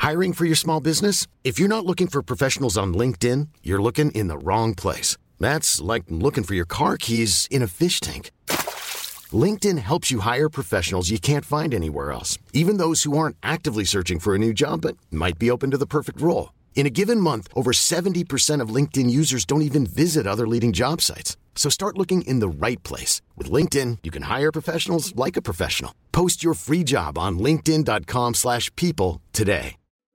Hiring for your small business? If you're not looking for professionals on LinkedIn, you're looking in the wrong place. That's like looking for your car keys in a fish tank. LinkedIn helps you hire professionals you can't find anywhere else, even those who aren't actively searching for a new job but might be open to the perfect role. In a given month, over 70% of LinkedIn users don't even visit other leading job sites. So start looking in the right place. With LinkedIn, you can hire professionals like a professional. Post your free job on linkedin.com/people today.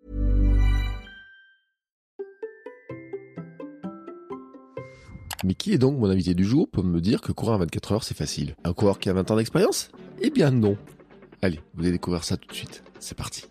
Mais qui est donc mon invité du jour pour me dire que courir à 24 heures, c'est facile? Un coureur qui a 20 ans d'expérience? Eh bien non. Allez, vous allez découvrir ça tout de suite. C'est parti.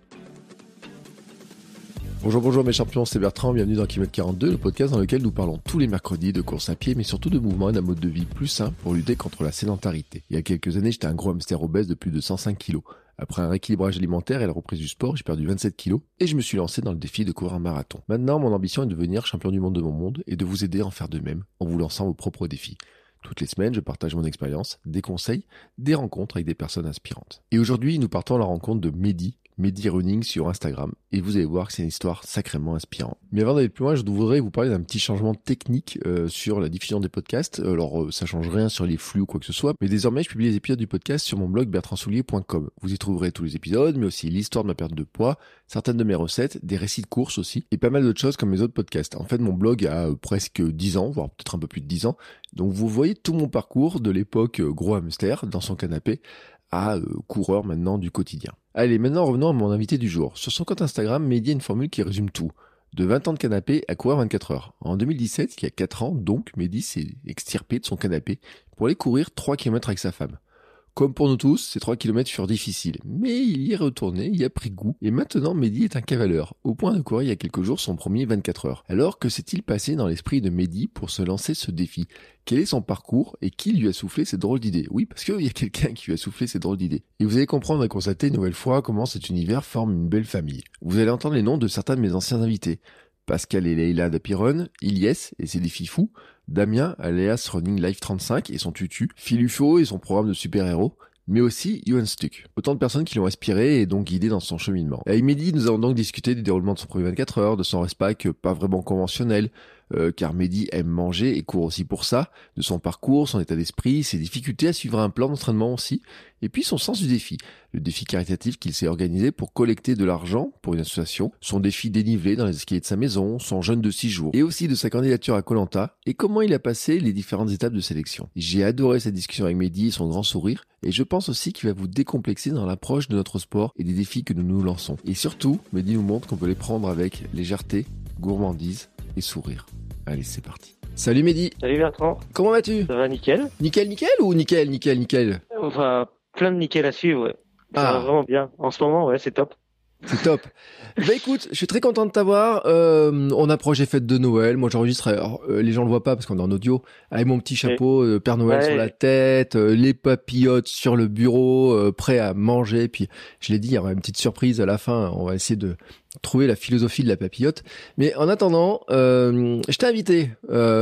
Bonjour mes champions, c'est Bertrand, bienvenue dans Kilomètre 42, le podcast dans lequel nous parlons tous les mercredis de course à pied, mais surtout de mouvement et d'un mode de vie plus sain pour lutter contre la sédentarité. Il y a quelques années, j'étais un gros hamster obèse de plus de 105 kilos. Après un rééquilibrage alimentaire et la reprise du sport, j'ai perdu 27 kilos et je me suis lancé dans le défi de courir un marathon. Maintenant, mon ambition est de devenir champion du monde de mon monde et de vous aider à en faire de même en vous lançant vos propres défis. Toutes les semaines, je partage mon expérience, des conseils, des rencontres avec des personnes inspirantes. Et aujourd'hui, nous partons à la rencontre de Mehdi Running sur Instagram, et vous allez voir que c'est une histoire sacrément inspirante. Mais avant d'aller plus loin, je voudrais vous parler d'un petit changement technique sur la diffusion des podcasts. Alors ça change rien sur les flux ou quoi que ce soit, mais désormais je publie les épisodes du podcast sur mon blog bertrandsoulier.com. Vous y trouverez tous les épisodes, mais aussi l'histoire de ma perte de poids, certaines de mes recettes, des récits de courses aussi, et pas mal d'autres choses comme mes autres podcasts. En fait, mon blog a presque 10 ans, voire peut-être un peu plus de 10 ans, donc vous voyez tout mon parcours de l'époque gros hamster dans son canapé à coureur maintenant du quotidien. Allez, maintenant revenons à mon invité du jour. Sur son compte Instagram, Mehdi a une formule qui résume tout. De 20 ans de canapé à courir 24 heures. En 2017, il y a 4 ans, donc, Mehdi s'est extirpé de son canapé pour aller courir 3 km avec sa femme. Comme pour nous tous, ces 3 km furent difficiles, mais il y est retourné, il y a pris goût, et maintenant Mehdi est un cavaleur, au point de courir il y a quelques jours son premier 24 heures. Alors, que s'est-il passé dans l'esprit de Mehdi pour se lancer ce défi? Quel est son parcours et qui lui a soufflé cette drôle d'idée? Oui, parce qu'il y a quelqu'un qui lui a soufflé cette drôle d'idée. Et vous allez comprendre et constater une nouvelle fois comment cet univers forme une belle famille. Vous allez entendre les noms de certains de mes anciens invités. Pascal et Leïla d'Apiron, Ilyes et ses défis fous, Damien alias Running Life 35 et son tutu, Phil Ufo et son programme de super-héros, mais aussi Johan Stuck. Autant de personnes qui l'ont inspiré et donc guidé dans son cheminement. Avec Mehdi, nous avons donc discuté du déroulement de son premier 24 heures, de son respect pas vraiment conventionnel, car Mehdi aime manger et court aussi pour ça, de son parcours, son état d'esprit, ses difficultés à suivre un plan d'entraînement aussi, et puis son sens du défi. Le défi caritatif qu'il s'est organisé pour collecter de l'argent pour une association, son défi dénivelé dans les escaliers de sa maison, son jeûne de 6 jours, et aussi de sa candidature à Koh-Lanta, et comment il a passé les différentes étapes de sélection. J'ai adoré cette discussion avec Mehdi et son grand sourire, et je pense aussi qu'il va vous décomplexer dans l'approche de notre sport et des défis que nous nous lançons. Et surtout, Mehdi nous montre qu'on peut les prendre avec légèreté, gourmandise et sourire. Allez, c'est parti. Salut Mehdi. Salut Bertrand. Comment vas-tu? Ça va nickel. Nickel ou nickel? Enfin, plein de nickel à suivre, ouais. Ça va vraiment bien. En ce moment, ouais, c'est top. C'est top. Bah écoute, je suis très content de t'avoir. On approche les fêtes de Noël. Moi, j'enregistre. Alors, les gens le voient pas parce qu'on est en audio. Avec mon petit chapeau, Père Noël sur la tête, les papillotes sur le bureau, prêt à manger. Puis, je l'ai dit, il y aura une petite surprise à la fin. On va essayer de trouver la philosophie de la papillote. Mais en attendant, je t'ai invité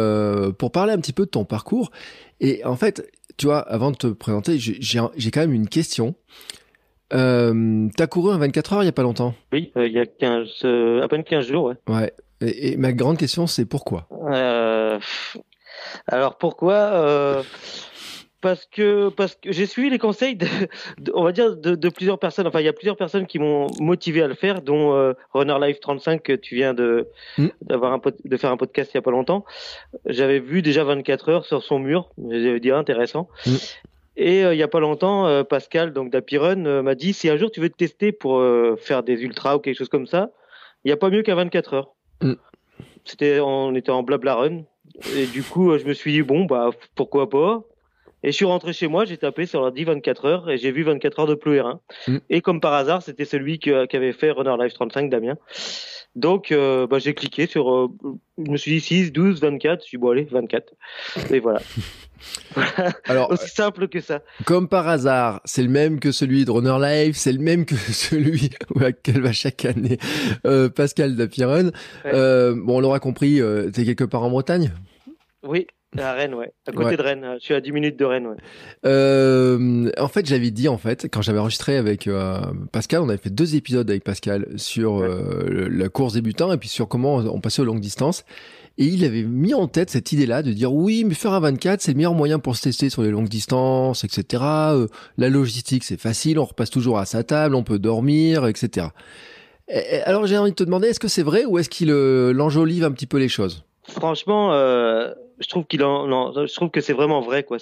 pour parler un petit peu de ton parcours. Et en fait, tu vois, avant de te présenter, j'ai quand même une question. T'as couru un 24 heures il y a pas longtemps? Oui, il y a à peine 15 jours, ouais. Ouais. Et ma grande question, c'est pourquoi? Alors pourquoi? Parce que j'ai suivi les conseils on va dire de plusieurs personnes. Enfin, il y a plusieurs personnes qui m'ont motivé à le faire, dont Runner Life 35 que tu viens de faire un podcast il y a pas longtemps. J'avais vu déjà 24 heures sur son mur. J'avais dit intéressant. Et il y a pas longtemps, Pascal, donc d'Apiron, m'a dit si un jour tu veux te tester pour faire des ultras ou quelque chose comme ça, il y a pas mieux qu'à 24 heures. On était en blabla run et du coup je me suis dit bon bah pourquoi pas. Et je suis rentré chez moi, j'ai tapé sur l'ordi 24 heures et j'ai vu 24 heures de Ploé 1. Et comme par hasard, c'était celui qu'avait fait Runner Life 35 Damien. Donc j'ai cliqué sur je me suis dit 6, 12, 24, je suis dit bon allez 24. Et voilà. Alors, aussi simple que ça. Comme par hasard, c'est le même que celui de Runner Life, c'est le même que celui auquel va chaque année Pascal d'Apiron. Ouais. Bon, on l'aura compris, t'es quelque part en Bretagne? Oui, À Rennes, ouais. À côté de Rennes. Je suis à 10 minutes de Rennes, ouais. En fait, j'avais dit, quand j'avais enregistré avec Pascal, on avait fait 2 épisodes avec Pascal sur la course débutant et puis sur comment on passait aux longues distances. Et il avait mis en tête cette idée-là de dire oui, mais faire un 24, c'est le meilleur moyen pour se tester sur les longues distances, etc. La logistique, c'est facile, on repasse toujours à sa table, on peut dormir, etc. Alors j'ai envie de te demander, est-ce que c'est vrai ou est-ce qu'il l'enjolive un petit peu les choses? Franchement, je trouve je trouve que c'est vraiment vrai, quoi.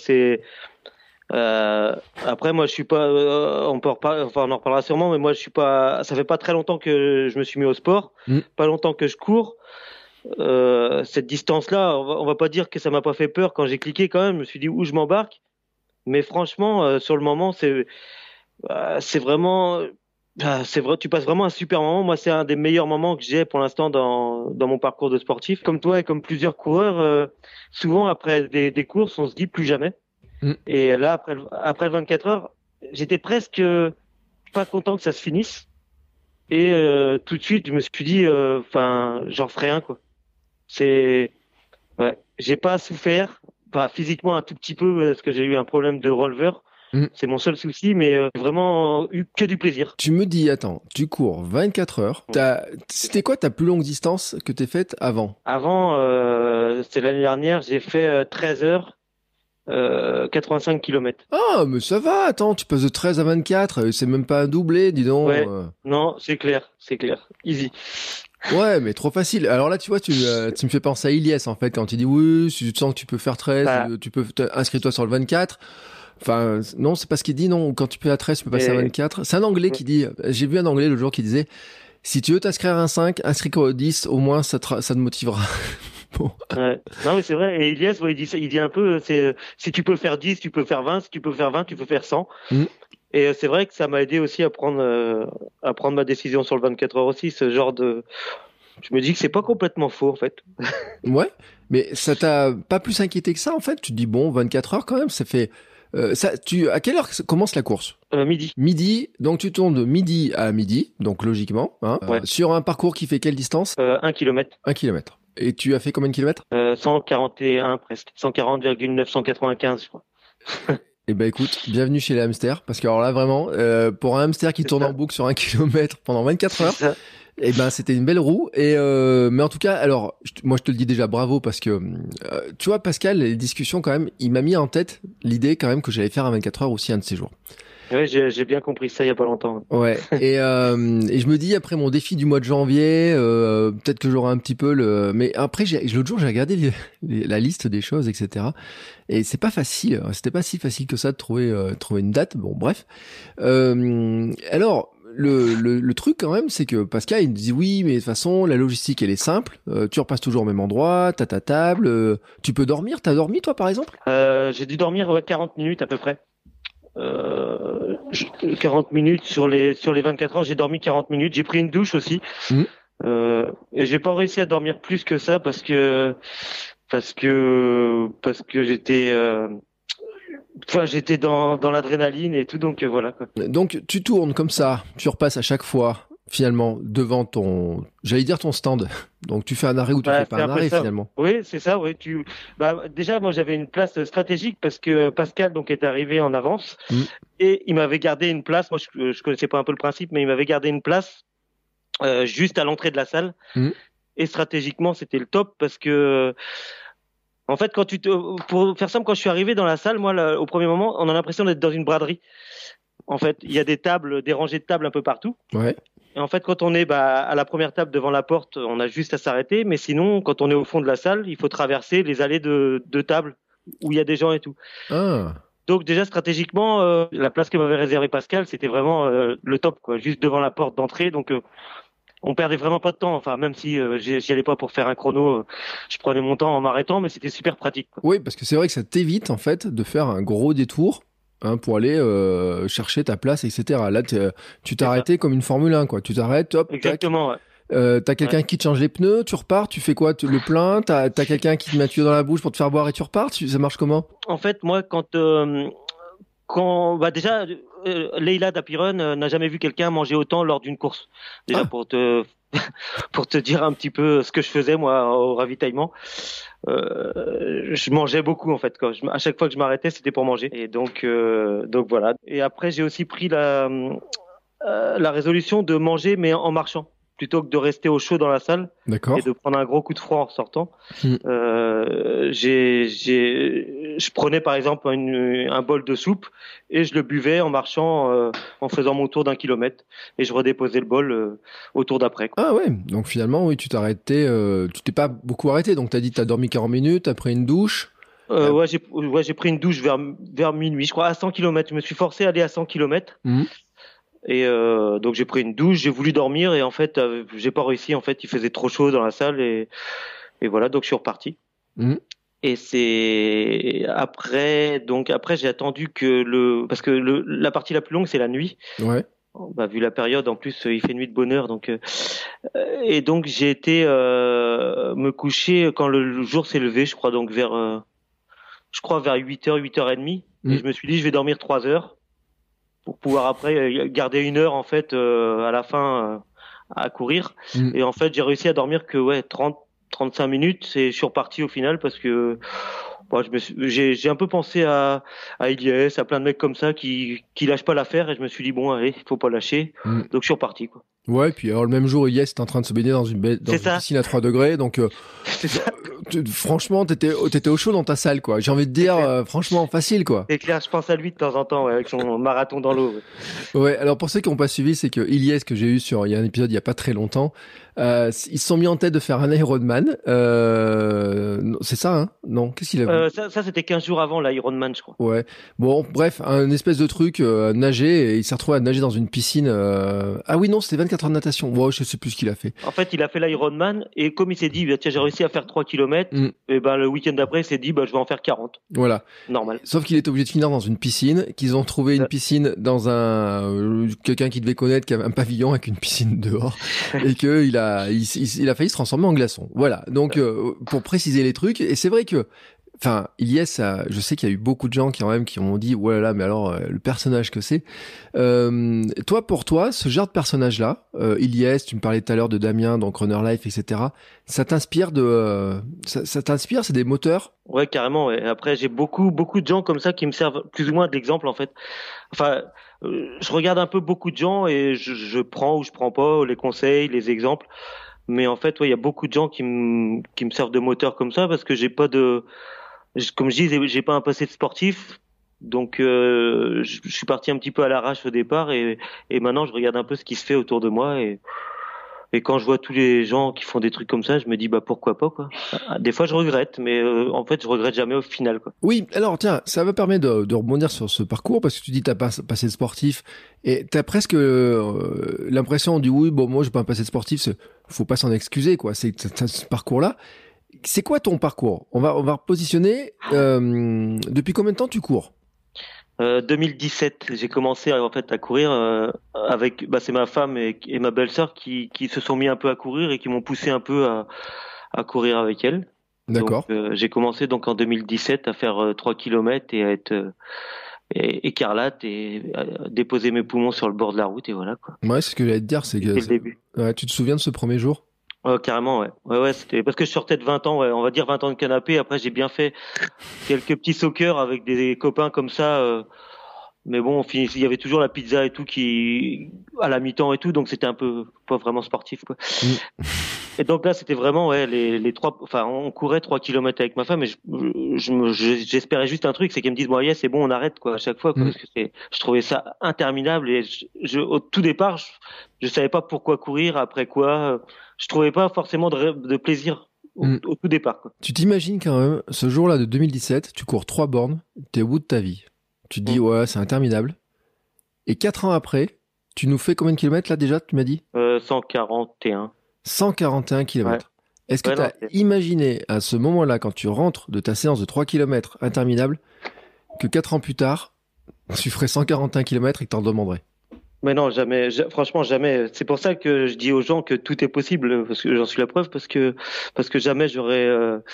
Après, moi, je suis pas, on peut on en reparlera sûrement, mais moi, je suis pas, ça fait pas très longtemps que je me suis mis au sport, pas longtemps que je cours. Cette distance-là, on va pas dire que ça m'a pas fait peur quand j'ai cliqué quand même. Je me suis dit où je m'embarque, mais franchement, sur le moment, c'est vraiment, c'est vrai, tu passes vraiment un super moment. Moi, c'est un des meilleurs moments que j'ai pour l'instant dans mon parcours de sportif. Comme toi et comme plusieurs coureurs, souvent après des courses, on se dit plus jamais. Et là, après 24 heures, j'étais presque pas content que ça se finisse. Et tout de suite, je me suis dit, j'en ferai un, quoi. Ouais, j'ai pas souffert, physiquement un tout petit peu parce que j'ai eu un problème de releveur. C'est mon seul souci, mais vraiment eu que du plaisir. Tu me dis, attends, tu cours 24 heures. C'était quoi ta plus longue distance que t'es faite avant? Avant, c'était l'année dernière, j'ai fait 13 heures, 85 km. Ah, mais ça va, attends, tu passes de 13 à 24, c'est même pas un doublé, dis donc. Ouais, non, c'est clair, easy. Ouais, mais trop facile. Alors là, tu vois, tu me fais penser à Ilyes, en fait, quand tu dis oui, si tu sens que tu peux faire 13, tu peux inscris-toi sur le 24. Enfin, non, c'est pas ce qu'il dit, non. Quand tu peux à 13, tu peux passer à 24. C'est un Anglais qui dit, j'ai vu un Anglais l'autre jour qui disait, si tu veux t'inscrire à un 5, inscris-toi au 10, au moins ça te motivera. Bon. Ouais. Non, mais c'est vrai. Et Ilyes, il dit un peu, si tu peux faire 10, tu peux faire 20, si tu peux faire 20, tu peux faire 100. Et c'est vrai que ça m'a aidé aussi à prendre ma décision sur le 24 heures aussi, ce genre de, je me dis que c'est pas complètement faux, en fait. Ouais. Mais ça t'a pas plus inquiété que ça, en fait? Tu te dis, bon, 24 heures quand même, ça fait, à quelle heure commence la course? Midi. Midi, donc tu tournes de midi à midi, donc logiquement, hein, sur un parcours qui fait quelle distance? 1 km. 1 kilomètre. Et tu as fait combien de kilomètres? 141 presque. 140,995, je crois. Eh ben écoute, bienvenue chez les hamsters, parce que alors là vraiment, pour un hamster qui tourne en boucle sur 1 kilomètre pendant 24 heures, eh ben c'était une belle roue. Et mais en tout cas, alors moi je te le dis déjà bravo parce que tu vois Pascal, les discussions quand même, il m'a mis en tête l'idée quand même que j'allais faire un 24 heures aussi un de ces jours. Ouais, j'ai bien compris ça il y a pas longtemps. Ouais. Et je me dis après mon défi du mois de janvier, peut-être que j'aurai un petit peu le. Mais après, l'autre jour j'ai regardé la liste des choses, etc. Et c'est pas facile. C'était pas si facile que ça de trouver une date. Bon, bref. Alors. Le truc quand même, c'est que Pascal il me dit oui, mais de toute façon la logistique elle est simple. Tu repasses toujours au même endroit, t'as ta table, tu peux dormir. T'as dormi toi par exemple? J'ai dû dormir 40 minutes à peu près. 40 minutes sur les 24 heures, j'ai dormi 40 minutes. J'ai pris une douche aussi. Et j'ai pas réussi à dormir plus que ça parce que j'étais dans l'adrénaline et tout, donc voilà, quoi. Donc tu tournes comme ça, tu repasses à chaque fois finalement devant ton stand. Donc tu fais un arrêt ou tu fais pas un arrêt finalement. Oui, c'est ça, oui, déjà moi j'avais une place stratégique parce que Pascal donc est arrivé en avance et il m'avait gardé une place. Moi je connaissais pas un peu le principe, mais il m'avait gardé une place juste à l'entrée de la salle. Et stratégiquement, c'était le top parce que en fait, pour faire simple, quand je suis arrivé dans la salle, moi, au premier moment, on a l'impression d'être dans une braderie. En fait, il y a des rangées de tables un peu partout. Ouais. Et en fait, quand on est à la première table devant la porte, on a juste à s'arrêter. Mais sinon, quand on est au fond de la salle, il faut traverser les allées de tables où il y a des gens et tout. Ah. Donc déjà, stratégiquement, la place que m'avait réservée Pascal, c'était vraiment le top, quoi, juste devant la porte d'entrée. Donc on perdait vraiment pas de temps. Enfin, même si j'y allais pas pour faire un chrono, je prenais mon temps en m'arrêtant, mais c'était super pratique, quoi. Oui, parce que c'est vrai que ça t'évite en fait de faire un gros détour pour aller chercher ta place, etc. Là, tu t'arrêtais comme une Formule 1, quoi. Tu t'arrêtes, hop. Exactement. Tac. T'as quelqu'un qui te change les pneus, tu repars, tu fais quoi? Le plein, t'as quelqu'un qui te met un tuyau dans la bouche pour te faire boire et tu repars. Ça marche comment? En fait, moi, déjà, Leïla d'Apiron n'a jamais vu quelqu'un manger autant lors d'une course. Déjà pour te dire un petit peu ce que je faisais moi au ravitaillement. je mangeais beaucoup en fait. À chaque fois que je m'arrêtais, c'était pour manger. Et donc voilà. Et après, j'ai aussi pris la résolution de manger, mais en marchant, plutôt que de rester au chaud dans la salle D'accord. et de prendre un gros coup de froid en sortant. Mm. Je prenais par exemple un bol de soupe et je le buvais en marchant, en faisant mon tour d'1 kilomètre, et je redéposais le bol au tour d'après, quoi. Ah ouais, donc finalement, oui, tu t'es arrêté, tu t'es pas beaucoup arrêté, donc t'as dit que t'as dormi 40 minutes, après une douche. J'ai pris une douche vers minuit, je crois, à 100 kilomètres. Je me suis forcé à aller à 100 kilomètres. Et donc j'ai pris une douche, j'ai voulu dormir et en fait j'ai pas réussi. En fait, il faisait trop chaud dans la salle et voilà, donc je suis reparti. Mhm. Et c'est après j'ai attendu parce que la partie la plus longue c'est la nuit. Ouais. Bah, vu la période, en plus il fait nuit de bonne heure, donc et donc j'ai été me coucher quand le jour s'est levé, je crois, donc vers 8h, 8h30. Et je me suis dit je vais dormir 3 heures pour pouvoir après garder 1 heure en fait à la fin à courir. Et en fait, j'ai réussi à dormir que 35 minutes et je suis reparti au final parce que bon, j'ai un peu pensé à Ilyes, à plein de mecs comme ça qui lâchent pas l'affaire, et je me suis dit bon allez, faut pas lâcher. Donc je suis reparti, quoi. Ouais, puis alors le même jour, Ilyes était en train de se baigner dans une piscine à 3 degrés, donc franchement, t'étais au chaud dans ta salle, quoi. J'ai envie de dire, franchement, facile, quoi. C'est clair, je pense à lui de temps en temps, avec son marathon dans l'eau. Ouais, alors pour ceux qui n'ont pas suivi, c'est que Ilyes, que j'ai eu il y a un épisode il y a pas très longtemps, ils se sont mis en tête de faire un Ironman. C'est ça, hein? Non, qu'est-ce qu'il avait? Ça c'était 15 jours avant l'Ironman, je crois. Ouais. Bon, bref, un espèce de truc, nager, et il s'est retrouvé à nager dans une piscine. Ah oui, non, c'était 24 heures de natation. Ouais, je sais plus ce qu'il a fait. En fait, il a fait l'Ironman, et comme il s'est dit, tiens, j'ai réussi à faire 3 kilomètres, et ben le week-end d'après, il s'est dit, je vais en faire 40. Voilà. Normal. Sauf qu'il était obligé de finir dans une piscine, qu'ils ont trouvé une piscine dans quelqu'un qui devait connaître, qui avait un pavillon avec une piscine dehors, et que il a failli se transformer en glaçon. Voilà. Donc, pour préciser les trucs, et c'est vrai que, enfin, Ilyes, je sais qu'il y a eu beaucoup de gens qui m'ont dit, ouais là, mais alors, le personnage que c'est. Pour toi, ce genre de personnage-là, Ilyes, tu me parlais tout à l'heure de Damien, donc Runner Life, etc. Ça t'inspire ça t'inspire, c'est des moteurs? Ouais, carrément, ouais. Après, j'ai beaucoup de gens comme ça qui me servent plus ou moins d'exemple, en fait. Enfin, je regarde un peu beaucoup de gens et je prends ou je prends pas les conseils, les exemples. Mais en fait, ouais, il y a beaucoup de gens qui me servent de moteur comme ça, parce que comme je dis, j'ai pas un passé de sportif. Donc, je suis parti un petit peu à l'arrache au départ, et maintenant je regarde un peu ce qui se fait autour de moi, et quand je vois tous les gens qui font des trucs comme ça, je me dis pourquoi pas, quoi. Des fois je regrette, mais en fait je regrette jamais au final, quoi. Oui, alors tiens, ça me permet de rebondir sur ce parcours, parce que tu dis t'as pas passé de sportif et t'as presque l'impression, on dit oui, bon moi j'ai pas un passé de sportif, faut pas s'en excuser, quoi. C'est ce parcours-là. C'est quoi ton parcours? On va repositionner. Depuis combien de temps tu cours? 2017, j'ai commencé en fait à courir avec c'est ma femme et ma belle-sœur qui se sont mis un peu à courir et qui m'ont poussé un peu à courir avec elles. D'accord. Donc, j'ai commencé donc en 2017 à faire 3 kilomètres et à être écarlate et à déposer mes poumons sur le bord de la route, et voilà, quoi. Ouais, c'est ce que j'allais te dire, c'est que C'était le début. Ouais, tu te souviens de ce premier jour? Carrément, ouais. Ouais, c'était parce que je sortais de 20 ans, ouais, on va dire 20 ans de canapé. Après, j'ai bien fait quelques petits soccer avec des copains comme ça. Mais bon, il y avait toujours la pizza et tout qui, à la mi-temps et tout, donc c'était un peu pas vraiment sportif, quoi. Et donc là, c'était vraiment, ouais, les trois, enfin, on courait 3 kilomètres avec ma femme, et j'espérais juste un truc, c'est qu'elle me dise, bon, c'est bon, on arrête, quoi, à chaque fois, quoi, parce que je trouvais ça interminable, et au tout départ, je savais pas pourquoi courir, après quoi, je trouvais pas forcément de plaisir au tout départ, quoi. Tu t'imagines quand même, ce jour-là de 2017, tu cours 3 bornes, t'es au bout de ta vie. Tu te dis, ouais, c'est interminable. Et 4 ans après, tu nous fais combien de kilomètres là déjà, tu m'as dit? 141. 141 kilomètres. Ouais. Est-ce que tu as imaginé à ce moment-là, quand tu rentres de ta séance de 3 kilomètres interminable, que 4 ans plus tard, tu ferais 141 kilomètres et que t'en demanderais? Mais non, jamais, franchement jamais. C'est pour ça que je dis aux gens que tout est possible, parce que j'en suis la preuve, parce que jamais j'aurais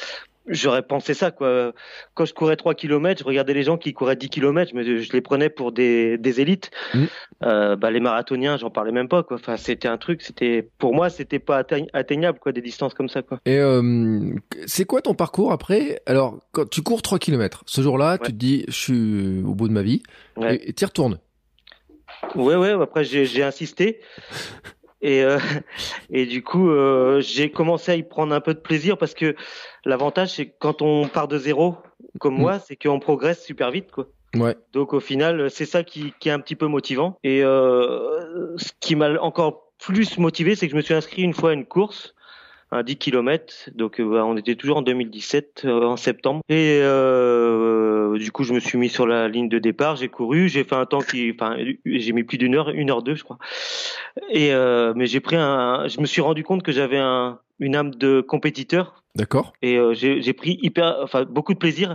J'aurais pensé ça, quoi. Quand je courais 3 kilomètres, je regardais les gens qui couraient 10 kilomètres, mais je les prenais pour des élites. Mm. Les marathoniens, j'en parlais même pas, quoi. Enfin, c'était un truc, pour moi, c'était pas atteignable, quoi, des distances comme ça, quoi. Et c'est quoi ton parcours après? Alors, quand tu cours 3 kilomètres, ce jour-là, Ouais. tu te dis, je suis au bout de ma vie, Ouais. et tu y retournes. Ouais. Après, j'ai insisté. Et, euh, et du coup, j'ai commencé à y prendre un peu de plaisir parce que l'avantage, c'est que quand on part de zéro, comme Mm. moi, c'est qu'on progresse super vite, quoi. Ouais. Donc au final, c'est ça qui est un petit peu motivant. Et ce qui m'a encore plus motivé, c'est que je me suis inscrit une fois à une course, un 10 kilomètres. Donc on était toujours en 2017, en septembre. Et du coup, je me suis mis sur la ligne de départ. J'ai couru, j'ai fait un temps j'ai mis plus d'une heure, 1h02, je crois. Et mais je me suis rendu compte que j'avais une âme de compétiteur. D'accord. Et j'ai pris beaucoup de plaisir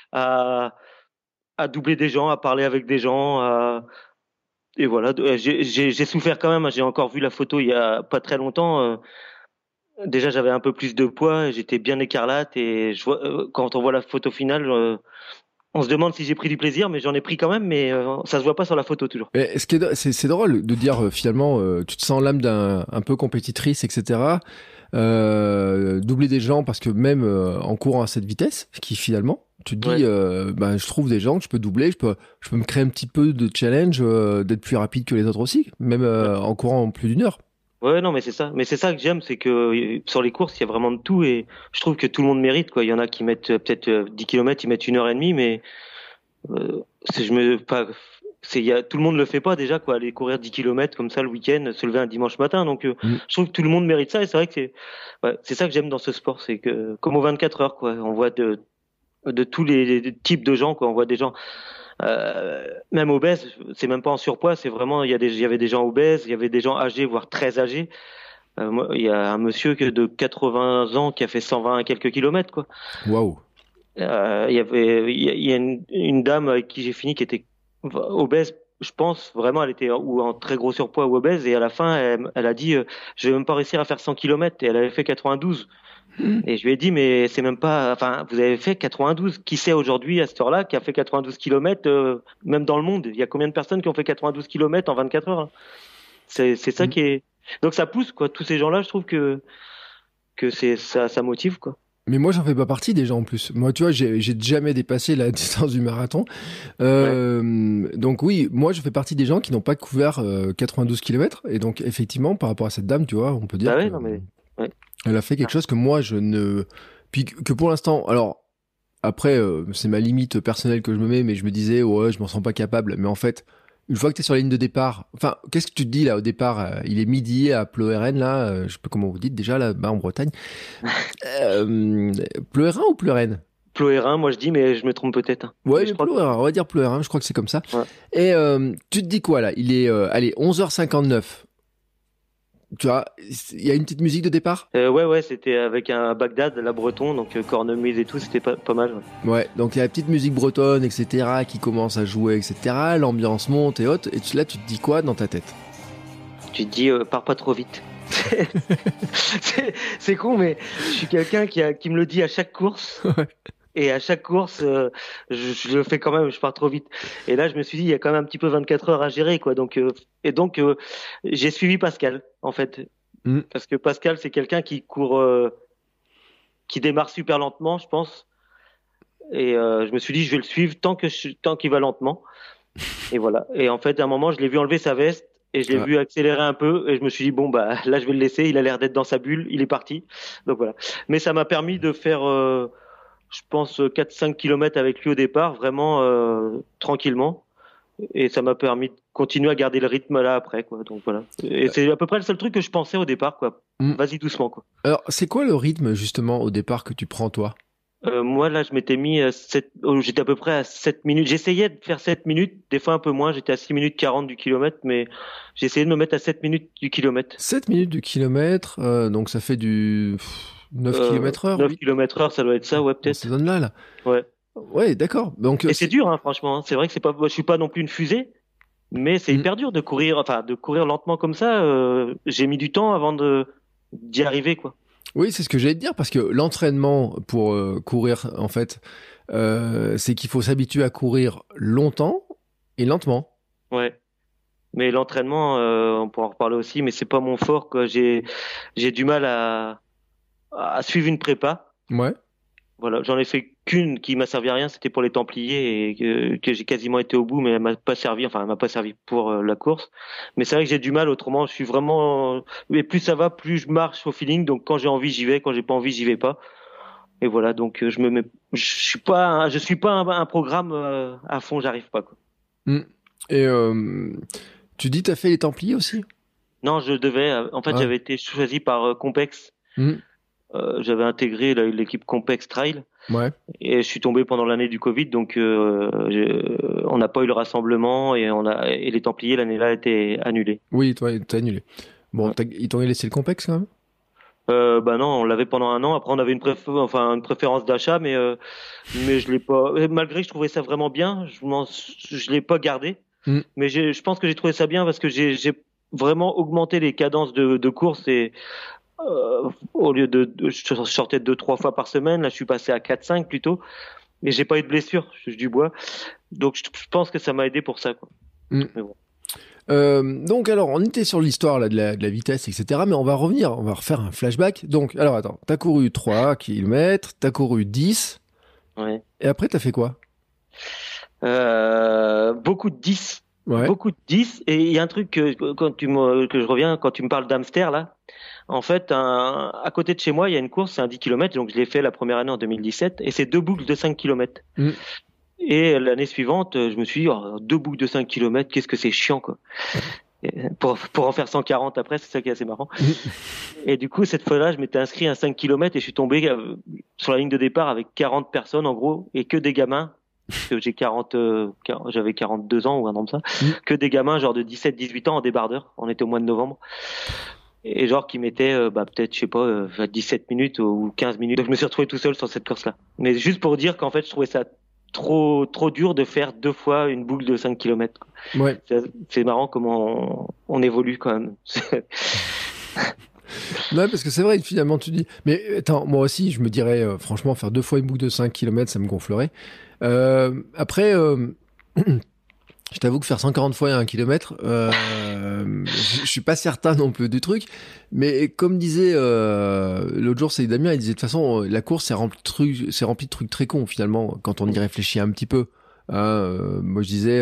à doubler des gens, à parler avec des gens, et voilà. J'ai souffert quand même. J'ai encore vu la photo il y a pas très longtemps. Déjà, j'avais un peu plus de poids, j'étais bien écarlate et quand on voit la photo finale, on se demande si j'ai pris du plaisir, mais j'en ai pris quand même, mais ça se voit pas sur la photo toujours. Et ce qui est, c'est drôle de dire finalement, tu te sens l'âme un peu compétitrice, etc. Doubler des gens parce que même en courant à cette vitesse, qui finalement, tu te dis, je trouve des gens que je peux doubler, je peux me créer un petit peu de challenge, d'être plus rapide que les autres aussi, même en courant plus d'une heure. Ouais, non, mais c'est ça. Mais c'est ça que j'aime, c'est que sur les courses, il y a vraiment de tout et je trouve que tout le monde mérite, quoi. Il y en a qui mettent peut-être 10 kilomètres, ils mettent 1h30, mais tout le monde le fait pas déjà, quoi. Aller courir 10 kilomètres comme ça le week-end, se lever un dimanche matin. Donc, je trouve que tout le monde mérite ça et c'est vrai que c'est ça que j'aime dans ce sport, c'est que comme aux 24 heures, quoi. On voit de tous les types de gens, quoi. On voit des gens même obèses, c'est même pas en surpoids, c'est vraiment il y avait des gens obèses, il y avait des gens âgés, voire très âgés. Il y a un monsieur de 80 ans qui a fait 120 et quelques kilomètres, quoi. Waouh. Il y a une dame avec qui j'ai fini qui était obèse, je pense vraiment, elle était ou en très gros surpoids ou obèse et à la fin elle a dit je vais même pas réussir à faire 100 kilomètres et elle avait fait 92. Et je lui ai dit, mais c'est même pas, enfin, vous avez fait 92. Qui sait aujourd'hui, à cette heure-là, qui a fait 92 kilomètres, même dans le monde? Il y a combien de personnes qui ont fait 92 kilomètres en 24 heures, hein? C'est ça qui est, donc ça pousse, quoi. Tous ces gens-là, je trouve que ça motive, quoi. Mais moi, j'en fais pas partie des gens en plus. Moi, tu vois, j'ai jamais dépassé la distance du marathon. Donc oui, moi, je fais partie des gens qui n'ont pas couvert 92 kilomètres. Et donc, effectivement, par rapport à cette dame, tu vois, on peut dire Bah ouais, que non, mais, ouais. elle a fait quelque chose que moi, je ne... Puis que pour l'instant, alors, après, c'est ma limite personnelle que je me mets, mais je me disais, ouais, je m'en sens pas capable. Mais en fait, une fois que tu es sur la ligne de départ, enfin, qu'est-ce que tu te dis là au départ? Il est midi à Ploeren, là, je sais pas comment vous dites déjà là-bas en Bretagne. Ploeren ou Pleuren? Ploérin, moi je dis, mais je me trompe peut-être, hein. Ouais, Mais je mais crois Ploeren, on va dire Ploeren, je crois que c'est comme ça. Ouais. Et tu te dis quoi là? Il est, allez, 11h59. Tu vois, il y a une petite musique de départ? Ouais, c'était avec un Bagdad, la Breton, donc cornemuse et tout, c'était pas mal, ouais. Ouais, donc il y a la petite musique bretonne, etc., qui commence à jouer, etc., l'ambiance monte et autres, et là tu te dis quoi dans ta tête? Tu te dis, pars pas trop vite. C'est con, mais je suis quelqu'un qui me le dit à chaque course. Ouais. Et à chaque course, je le fais quand même, je pars trop vite. Et là, je me suis dit, il y a quand même un petit peu 24 heures à gérer, quoi. Donc, j'ai suivi Pascal, en fait. Parce que Pascal, c'est quelqu'un qui court, qui démarre super lentement, je pense. Et je me suis dit, je vais le suivre tant qu'il va lentement. Et voilà. Et en fait, à un moment, je l'ai vu enlever sa veste et je l'ai vu accélérer un peu. Et je me suis dit, bon, bah, là, je vais le laisser. Il a l'air d'être dans sa bulle. Il est parti. Donc voilà. Mais ça m'a permis de faire, je pense, 4-5 kilomètres avec lui au départ, vraiment tranquillement. Et ça m'a permis de continuer à garder le rythme là après, quoi. Donc voilà. Et c'est à peu près le seul truc que je pensais au départ, quoi. Vas-y doucement, quoi. Alors, c'est quoi le rythme, justement, au départ que tu prends, toi? Moi, là, je m'étais mis j'étais à peu près à 7 minutes. J'essayais de faire 7 minutes, des fois un peu moins. J'étais à 6 minutes 40 du kilomètre, mais j'essayais de me mettre à 7 minutes du kilomètre. 7 minutes du kilomètre, donc ça fait du 9 km heure. 9 km heure, ça doit être ça, ouais, peut-être. Dans ces zones-là, là. Ouais. Ouais, d'accord. Donc, et c'est dur, hein, franchement. C'est vrai que je suis pas non plus une fusée, mais c'est hyper dur de courir lentement comme ça. J'ai mis du temps avant d'y arriver, quoi. Oui, c'est ce que j'allais te dire, parce que l'entraînement pour courir, en fait, c'est qu'il faut s'habituer à courir longtemps et lentement. Ouais. Mais l'entraînement, on pourra en reparler aussi, mais c'est pas mon fort, quoi. J'ai du mal à suivre une prépa. Ouais. Voilà, j'en ai fait qu'une qui m'a servi à rien, c'était pour les Templiers et que j'ai quasiment été au bout, mais elle m'a pas servi, enfin elle m'a pas servi pour la course. Mais c'est vrai que j'ai du mal, autrement je suis vraiment, mais plus ça va, plus je marche au feeling. Donc quand j'ai envie j'y vais, quand j'ai pas envie j'y vais pas. Et voilà, donc je suis pas un programme à fond, j'arrive pas quoi. Mm. Et tu dis t'as fait les Templiers aussi? Non, je devais, en fait Ah. j'avais été choisi par Compex. Mm. J'avais intégré l'équipe Compex Trail. Ouais. Et je suis tombé pendant l'année du Covid, donc on n'a pas eu le rassemblement et les Templiers l'année-là étaient annulés. Oui, toi, t'as annulé. Bon, Ouais. ils t'ont laissé le complexe quand même? Bah non, on l'avait pendant un an. Après, on avait une préférence d'achat, mais je l'ai pas. Malgré que je trouvais ça vraiment bien, je l'ai pas gardé. Mm. Mais je pense que j'ai trouvé ça bien parce que j'ai vraiment augmenté les cadences de course et au lieu je sortais 2-3 fois par semaine, là je suis passé à 4-5 plutôt. Et j'ai pas eu de blessure, je touche du bois. Donc je pense que ça m'a aidé pour ça, quoi. Mm. Mais bon. Donc alors, on était sur l'histoire là, de la vitesse, etc. Mais on va refaire un flashback. Donc, alors attends, t'as couru 3 km, t'as couru 10, Ouais. et après t'as fait quoi? Beaucoup de 10. Ouais. Beaucoup de 10. Et il y a un truc que je reviens, quand tu me parles d'Amster, là. En fait, à côté de chez moi, il y a une course, c'est un 10 km, donc je l'ai fait la première année en 2017, et c'est 2 boucles de 5 km. Mm. Et l'année suivante, je me suis dit, oh, 2 boucles de 5 km, qu'est-ce que c'est chiant, quoi. Et pour en faire 140 après, c'est ça qui est assez marrant. Et du coup, cette fois-là, je m'étais inscrit à 5 km et je suis tombé sur la ligne de départ avec 40 personnes, en gros, et que des gamins. Parce que j'avais 42 ans ou un an de ça. Que des gamins, genre de 17-18 ans en débardeur. On était au mois de novembre. Et genre qui mettaient peut-être je sais pas 17 minutes ou 15 minutes. Donc je me suis retrouvé tout seul sur cette course-là. Mais juste pour dire qu'en fait je trouvais ça trop dur de faire 2 fois une boucle de 5 km. Ouais. C'est marrant comment on évolue quand même. Ouais, parce que c'est vrai, finalement, tu dis. Mais attends, moi aussi, je me dirais, franchement, faire 2 fois une boucle de 5 km, ça me gonflerait. Après, je t'avoue que faire 140 fois 1 km, je suis pas certain non plus du truc. Mais comme disait l'autre jour, c'est Damien, il disait de toute façon, la course, c'est rempli de trucs très cons, finalement, quand on y réfléchit un petit peu. Moi, je disais.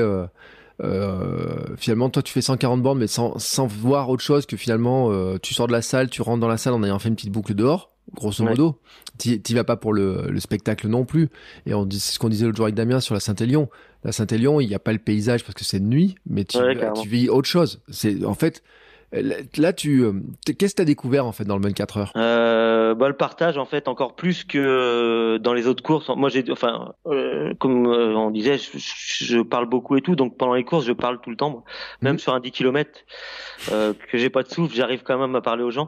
Finalement, toi, tu fais 140 bornes, mais sans voir autre chose que finalement, tu sors de la salle, tu rentres dans la salle en ayant fait une petite boucle dehors, grosso modo. T'y vas pas pour le spectacle non plus. Et c'est ce qu'on disait l'autre jour avec Damien sur la Saint-Élion. La Saint-Élion, il n'y a pas le paysage parce que c'est de nuit, mais tu vis autre chose. C'est, en fait, là, qu'est-ce que t'as découvert, en fait, dans le 24 heures? Le partage, en fait, encore plus que dans les autres courses. Moi, comme on disait, je parle beaucoup et tout, donc pendant les courses, je parle tout le temps, moi. Même sur un 10 km, que j'ai pas de souffle, j'arrive quand même à parler aux gens.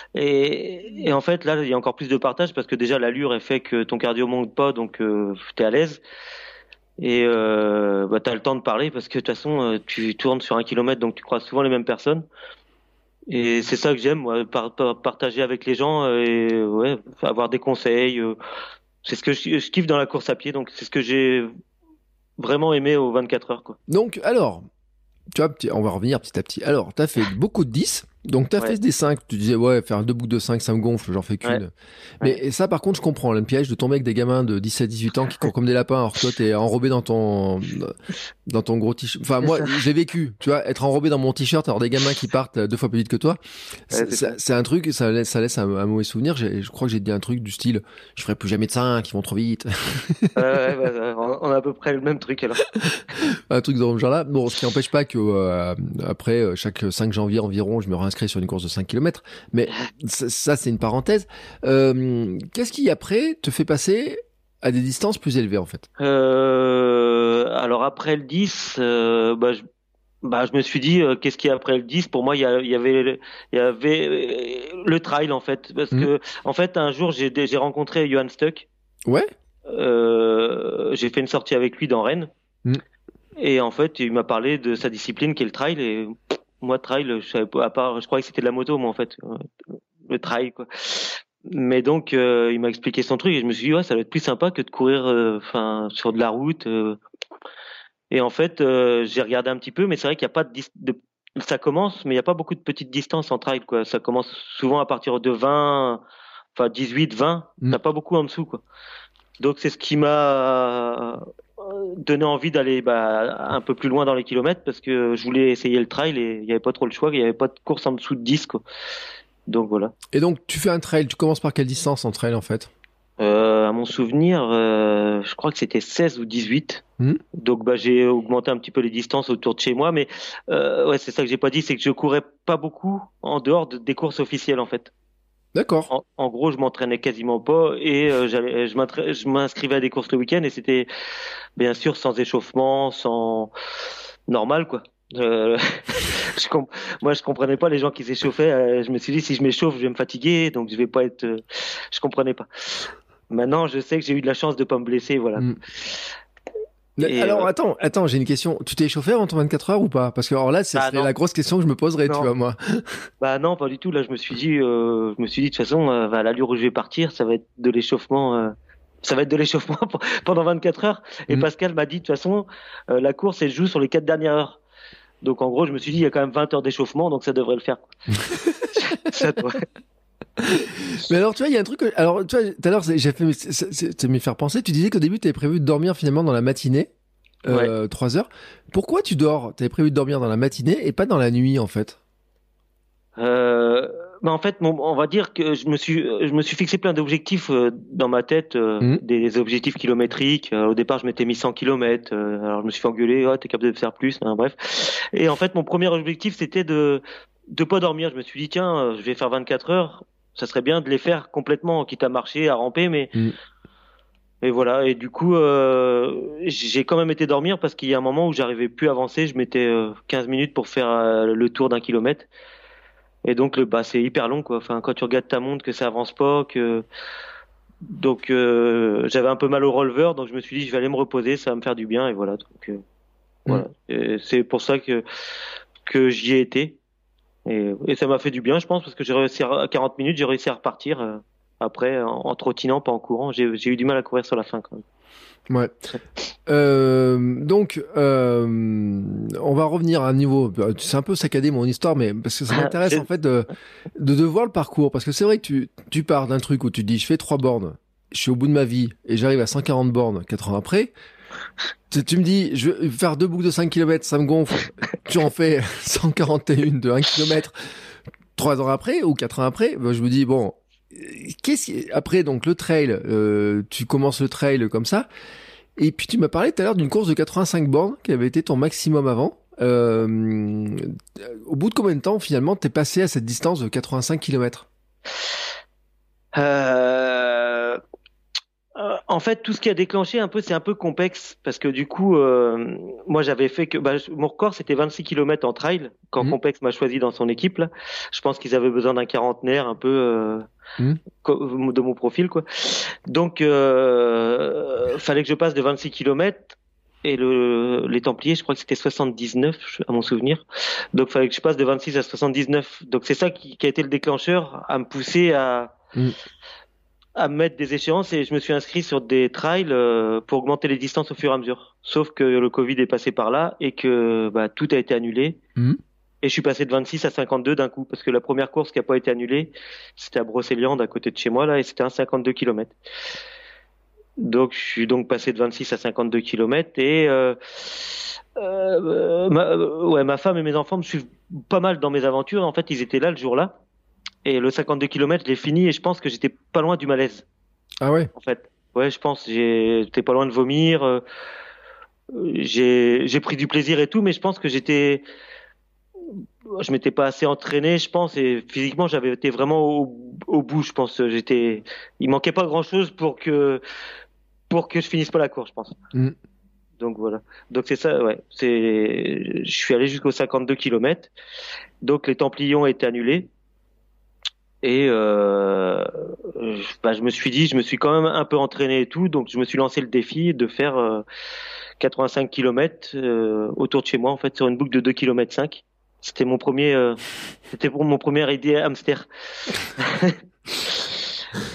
Et en fait, là, il y a encore plus de partage parce que déjà, l'allure est fait que ton cardio monte pas, donc t'es à l'aise. Et t'as le temps de parler parce que de toute façon, tu tournes sur 1 kilomètre, donc tu croises souvent les mêmes personnes. Et c'est ça que j'aime, moi, partager avec les gens et ouais, avoir des conseils. C'est ce que je kiffe dans la course à pied, donc c'est ce que j'ai vraiment aimé aux 24 heures, quoi. Donc, alors, tu vois, on va revenir petit à petit. Alors, t'as fait beaucoup de 10, donc t'as fait des 5. Tu disais, ouais, faire 2 boucles de 5, ça me gonfle, j'en fais qu'une. Ouais. Mais et ça, par contre, je comprends, le piège de tomber avec des gamins de 17-18 ans qui courent comme des lapins, alors que toi, t'es enrobé dans ton gros t-shirt. Enfin, moi, j'ai vécu, tu vois, être enrobé dans mon t-shirt, alors des gamins qui partent 2 fois plus vite que toi. C'est un truc, ça laisse un mauvais souvenir. Je crois que j'ai dit un truc du style, je ferai plus jamais de 5, ils vont trop vite. On a à peu près le même truc, alors. Un truc dans ce genre-là. Bon, ce qui n'empêche pas que après chaque 5 janvier environ, je me réinscris sur une course de 5 km. Mais ça, c'est une parenthèse. Qu'est-ce qui après te fait passer à des distances plus élevées, en fait? Alors après le 10, je me suis dit qu'est-ce qu'il y a après le 10? Pour moi, il y avait le trail, en fait, parce que en fait un jour j'ai rencontré Johan Stuck. Ouais. J'ai fait une sortie avec lui dans Rennes. Et en fait, il m'a parlé de sa discipline qui est le trail. Et moi, trail, je savais pas, à part, je croyais que c'était de la moto, moi, en fait. Le trail, quoi. Mais donc, il m'a expliqué son truc et je me suis dit, ouais, ça va être plus sympa que de courir, sur de la route. Et en fait, j'ai regardé un petit peu, mais c'est vrai qu'il n'y a pas ça commence, mais il n'y a pas beaucoup de petites distances en trail, quoi. Ça commence souvent à partir de 20, enfin 18, 20. T'as pas beaucoup en dessous, quoi. Donc c'est ce qui m'a donné envie d'aller un peu plus loin dans les kilomètres parce que je voulais essayer le trail et il n'y avait pas trop le choix, il n'y avait pas de course en dessous de 10, quoi. Donc voilà. Et donc tu fais un trail, tu commences par quelle distance en trail en fait? À mon souvenir, je crois que c'était 16 ou 18. Donc j'ai augmenté un petit peu les distances autour de chez moi, mais ouais, c'est ça que j'ai pas dit, c'est que je courais pas beaucoup en dehors des courses officielles en fait. D'accord. En gros, je m'entraînais quasiment pas et je m'inscrivais à des courses le week-end et c'était bien sûr sans échauffement, sans normal quoi. Moi, je comprenais pas les gens qui s'échauffaient. Je me suis dit si je m'échauffe, je vais me fatiguer, donc je vais pas être. Je comprenais pas. Maintenant, je sais que j'ai eu de la chance de pas me blesser, voilà. Et alors, attends, j'ai une question. Tu t'es échauffé avant ton 24 heures ou pas? Parce que alors là, c'est la grosse question que je me poserais, tu vois, moi. Bah non, pas du tout. Là, je me suis dit, de toute façon, à l'allure où je vais partir, ça va être de l'échauffement. Ça va être de l'échauffement pendant 24 heures. Et Pascal m'a dit, de toute façon, la course, elle joue sur les 4 dernières heures. Donc, en gros, je me suis dit, il y a quand même 20 heures d'échauffement, donc ça devrait le faire. Ça doit. Mais alors, tu vois, il y a un truc alors, tu vois, tout à l'heure, j'ai fait, ça m'y faire penser. Tu disais qu'au début, tu avais prévu de dormir finalement dans la matinée, 3 heures. Pourquoi tu dors? Tu avais prévu de dormir dans la matinée et pas dans la nuit, en fait? En fait, on va dire que je me suis fixé plein d'objectifs dans ma tête, des objectifs kilométriques. Au départ, je m'étais mis 100 kilomètres. Alors, je me suis fait engueuler. Oh, t'es capable de faire plus. Hein, bref. Et en fait, mon premier objectif, c'était de pas dormir. Je me suis dit, tiens, je vais faire 24 heures. Ça serait bien de les faire complètement, quitte à marcher, à ramper, mais et voilà. Et du coup, j'ai quand même été dormir parce qu'il y a un moment où j'arrivais plus à avancer. Je mettais 15 minutes pour faire le tour d'un kilomètre. Et donc, c'est hyper long, quoi. Enfin, quand tu regardes ta montre, que ça avance pas, donc j'avais un peu mal au releveur, donc je me suis dit, je vais aller me reposer, ça va me faire du bien, et voilà. Donc voilà. Et c'est pour ça que j'y ai été. Et ça m'a fait du bien, je pense, parce que j'ai réussi à 40 minutes, j'ai réussi à repartir après en trottinant, pas en courant. J'ai eu du mal à courir sur la fin quand même. Ouais. Donc, on va revenir à un niveau. C'est un peu saccadé mon histoire, mais parce que ça m'intéresse en fait de voir le parcours. Parce que c'est vrai que tu pars d'un truc où tu te dis, je fais 3 bornes, je suis au bout de ma vie et j'arrive à 140 bornes 4 ans après. Tu me dis, je vais faire 2 boucles de 5 km, ça me gonfle. Tu en fais 141 de 1 km 3 ans après ou 4 ans après. Je me dis, bon, après, donc, le trail, tu commences le trail comme ça. Et puis, tu m'as parlé tout à l'heure d'une course de 85 bornes qui avait été ton maximum avant. Au bout de combien de temps, finalement, t'es passé à cette distance de 85 km? En fait, tout ce qui a déclenché c'est un peu complexe parce que du coup, moi j'avais fait mon record c'était 26 km en trail quand Complex m'a choisi dans son équipe là. Je pense qu'ils avaient besoin d'un quarantenaire un peu de mon profil quoi. Donc fallait que je passe de 26 km et les Templiers, je crois que c'était 79 à mon souvenir. Donc fallait que je passe de 26 à 79. Donc c'est ça qui a été le déclencheur à me pousser à me mettre des échéances et je me suis inscrit sur des trails pour augmenter les distances au fur et à mesure. Sauf que le Covid est passé par là et que tout a été annulé. Et je suis passé de 26 à 52 d'un coup parce que la première course qui a pas été annulée, c'était à Brocéliande à côté de chez moi là et c'était un 52 km. Donc je suis donc passé de 26 à 52 km et ma femme et mes enfants me suivent pas mal dans mes aventures. En fait, ils étaient là le jour-là. Et le 52 km, je l'ai fini et je pense que j'étais pas loin du malaise. Ah ouais? En fait. Ouais, je pense. J'étais pas loin de vomir. J'ai pris du plaisir et tout, mais je pense que je m'étais pas assez entraîné, je pense, et physiquement, j'avais été vraiment au bout, je pense. Il manquait pas grand chose pour que je finisse pas la course, je pense. Donc voilà. Donc c'est ça, ouais. Je suis allé jusqu'aux 52 km. Donc les Templiers ont été annulés. Et je me suis dit, je me suis quand même un peu entraîné et tout, donc je me suis lancé le défi de faire 85 km autour de chez moi, en fait, sur une boucle de 2 km 5. C'était mon premier idée hamster.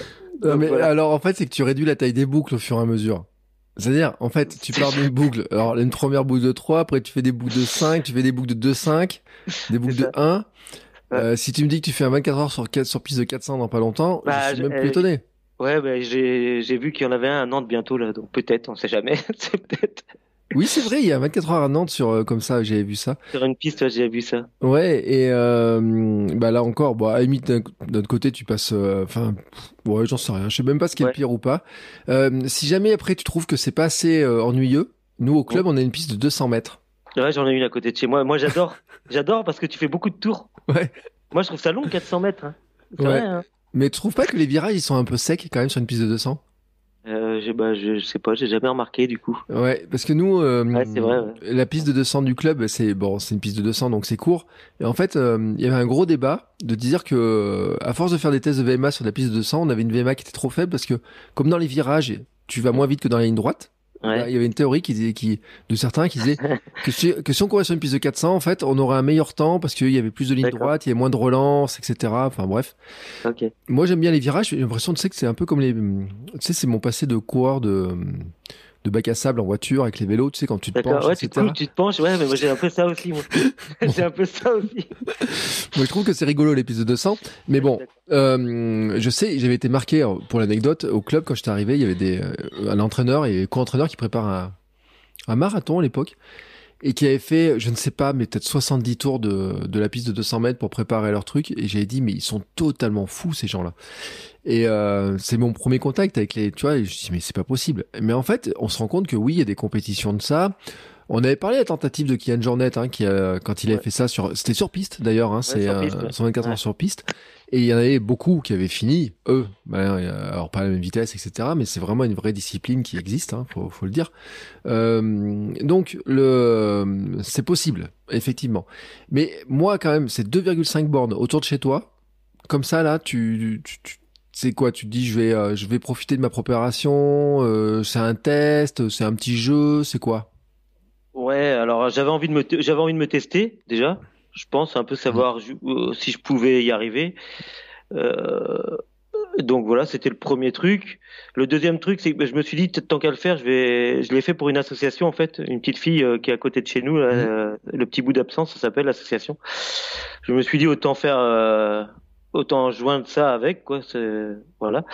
Non, mais voilà. alors en fait, c'est que tu réduis la taille des boucles au fur et à mesure. C'est-à-dire, en fait, tu pars d'une boucle. Alors, une première boucle de 3, après tu fais des boucles de 5, tu fais des boucles de 2,5, des boucles C'est de ça. 1. Ouais. Si tu me dis que tu fais un 24 heures sur piste de 400 dans pas longtemps, je Bah, suis même plus étonné. ouais, bah, j'ai vu qu'il y en avait un à Nantes bientôt là, donc peut-être, on sait jamais. C'est peut-être Oui, c'est vrai, il y a 24 heures à Nantes comme ça, j'avais vu ça. sur une piste, ouais, j'ai vu ça. Ouais, et bah là encore, bon, à la limite, d'un autre côté, tu passes, enfin, ouais, j'en sais rien, je sais même pas ce qui est le Ouais. pire ou pas. Si jamais après tu trouves que c'est pas assez ennuyeux, nous au club, Bon. on a une piste de 200 mètres. Ouais, j'en ai une à côté de chez moi. Moi, j'adore parce que tu fais beaucoup de tours. Ouais, Moi, je trouve ça long, 400 mètres. Hein. C'est vrai. ouais. Hein. Mais tu trouves pas que les virages, ils sont un peu secs quand même sur une piste de 200? Je sais pas, j'ai jamais remarqué du coup. Ouais, parce que nous, Ouais, c'est vrai. Ouais. la piste de 200 du club, c'est bon, c'est une piste de 200, donc c'est court. Et en fait, il y avait un gros débat de dire que, à force de faire des tests de VMA sur la piste de 200, on avait une VMA qui était trop faible parce que, comme dans les virages, tu vas moins vite que dans la ligne droite. Bah, Ouais. il y avait une théorie de certains qui disait que si on courait sur une piste de 400, en fait, on aurait un meilleur temps parce qu'il y avait plus de lignes D'accord. droites, il y avait moins de relance, etc. Enfin bref. Ok. Moi, j'aime bien les virages. J'ai l'impression, tu sais, que c'est un peu comme tu sais, c'est mon passé de coureur de bac à sable en voiture avec les vélos, tu sais, quand tu te D'accord. penches, Ouais, tu te couches, etc. tu te penches. Ouais, mais moi, j'ai un peu ça aussi, moi. Bon, J'ai un peu ça aussi. moi, je trouve que c'est rigolo les pistes de 200. Mais bon, D'accord. je sais, j'avais été marqué, pour l'anecdote, au club, quand j'étais arrivé, il y avait un entraîneur et co-entraîneur qui prépare un marathon à l'époque et qui avait fait, je ne sais pas, mais peut-être 70 tours de la piste de 200 mètres pour préparer leur truc. Et j'avais dit, mais ils sont totalement fous, ces gens-là. Et c'est mon premier contact avec tu vois, et je me dis, mais c'est pas possible. Mais en fait, on se rend compte que oui, il y a des compétitions de ça. On avait parlé de la tentative de Kylian Jornet, hein, quand il avait Ouais. fait ça c'était sur piste d'ailleurs, hein, Ouais, c'est sur piste. Ouais. 124 Ouais. heures sur piste. Et il y en avait beaucoup qui avaient fini, eux, alors pas à la même vitesse, etc. Mais c'est vraiment une vraie discipline qui existe, hein, faut le dire. Donc c'est possible, effectivement. Mais moi, quand même, c'est 2,5 bornes autour de chez toi. Comme ça, là, c'est quoi? Tu te dis, je vais profiter de ma préparation. C'est un test, c'est un petit jeu, c'est quoi? Ouais, alors j'avais envie de me tester déjà. Je pense un peu Mm. savoir si je pouvais y arriver. Euh, donc voilà, c'était le premier truc. Le deuxième truc, c'est que je me suis dit tant qu'à le faire, je l'ai fait pour une association en fait, une petite fille qui est à côté de chez nous, là, Mm. le petit bout d'absence, ça s'appelle l'association. Je me suis dit autant joindre ça avec quoi. Voilà.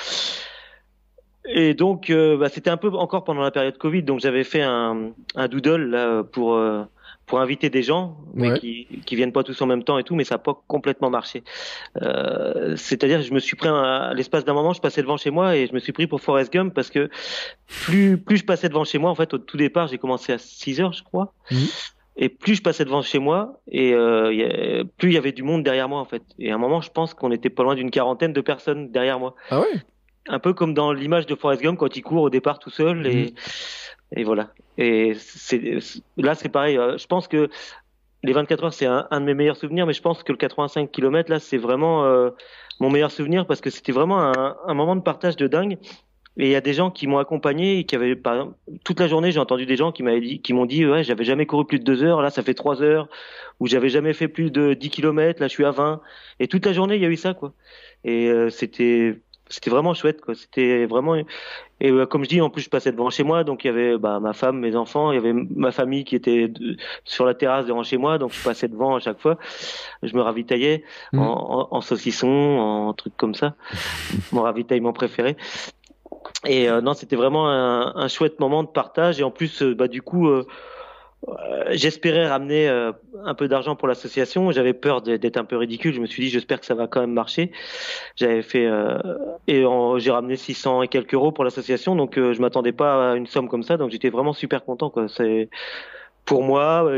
Et donc, c'était un peu encore pendant la période Covid, donc j'avais fait un doodle là pour inviter des gens, mais Ouais. qui viennent pas tous en même temps et tout, mais ça n'a pas complètement marché. C'est-à-dire, je me suis pris à l'espace d'un moment, je passais devant chez moi et je me suis pris pour Forrest Gump parce que plus je passais devant chez moi, en fait, au tout départ, j'ai commencé à 6 heures, je crois, Mm. et plus je passais devant chez moi et plus il y avait du monde derrière moi, en fait. Et à un moment, je pense qu'on était pas loin d'une quarantaine de personnes derrière moi. Ah ouais? Un peu comme dans l'image de Forrest Gump quand il court au départ tout seul Mm. et voilà. Et là c'est pareil. Je pense que les 24 heures c'est un de mes meilleurs souvenirs, mais je pense que le 85 km là c'est vraiment mon meilleur souvenir parce que c'était vraiment un moment de partage de dingue. Et il y a des gens qui m'ont accompagné et qui avaient, par exemple, toute la journée, j'ai entendu des gens qui m'ont dit, ouais, j'avais jamais couru plus de 2 heures, là, ça fait 3 heures, ou j'avais jamais fait plus de 10 kilomètres, là, je suis à 20. Et toute la journée, il y a eu ça, quoi. Et c'était vraiment chouette, quoi. C'était vraiment. Et comme je dis, en plus, je passais devant chez moi, donc il y avait ma femme, mes enfants, il y avait ma famille qui était sur la terrasse devant chez moi, donc je passais devant à chaque fois. Je me ravitaillais Mm. en saucisson, en trucs comme ça, mon ravitaillement préféré. Et non, c'était vraiment un chouette moment de partage. Et en plus, du coup, j'espérais ramener un peu d'argent pour l'association. J'avais peur d'être un peu ridicule. Je me suis dit, j'espère que ça va quand même marcher. J'avais fait j'ai ramené 600 et quelques euros pour l'association. Donc, je m'attendais pas à une somme comme ça. Donc, j'étais vraiment super content, quoi. C'est pour moi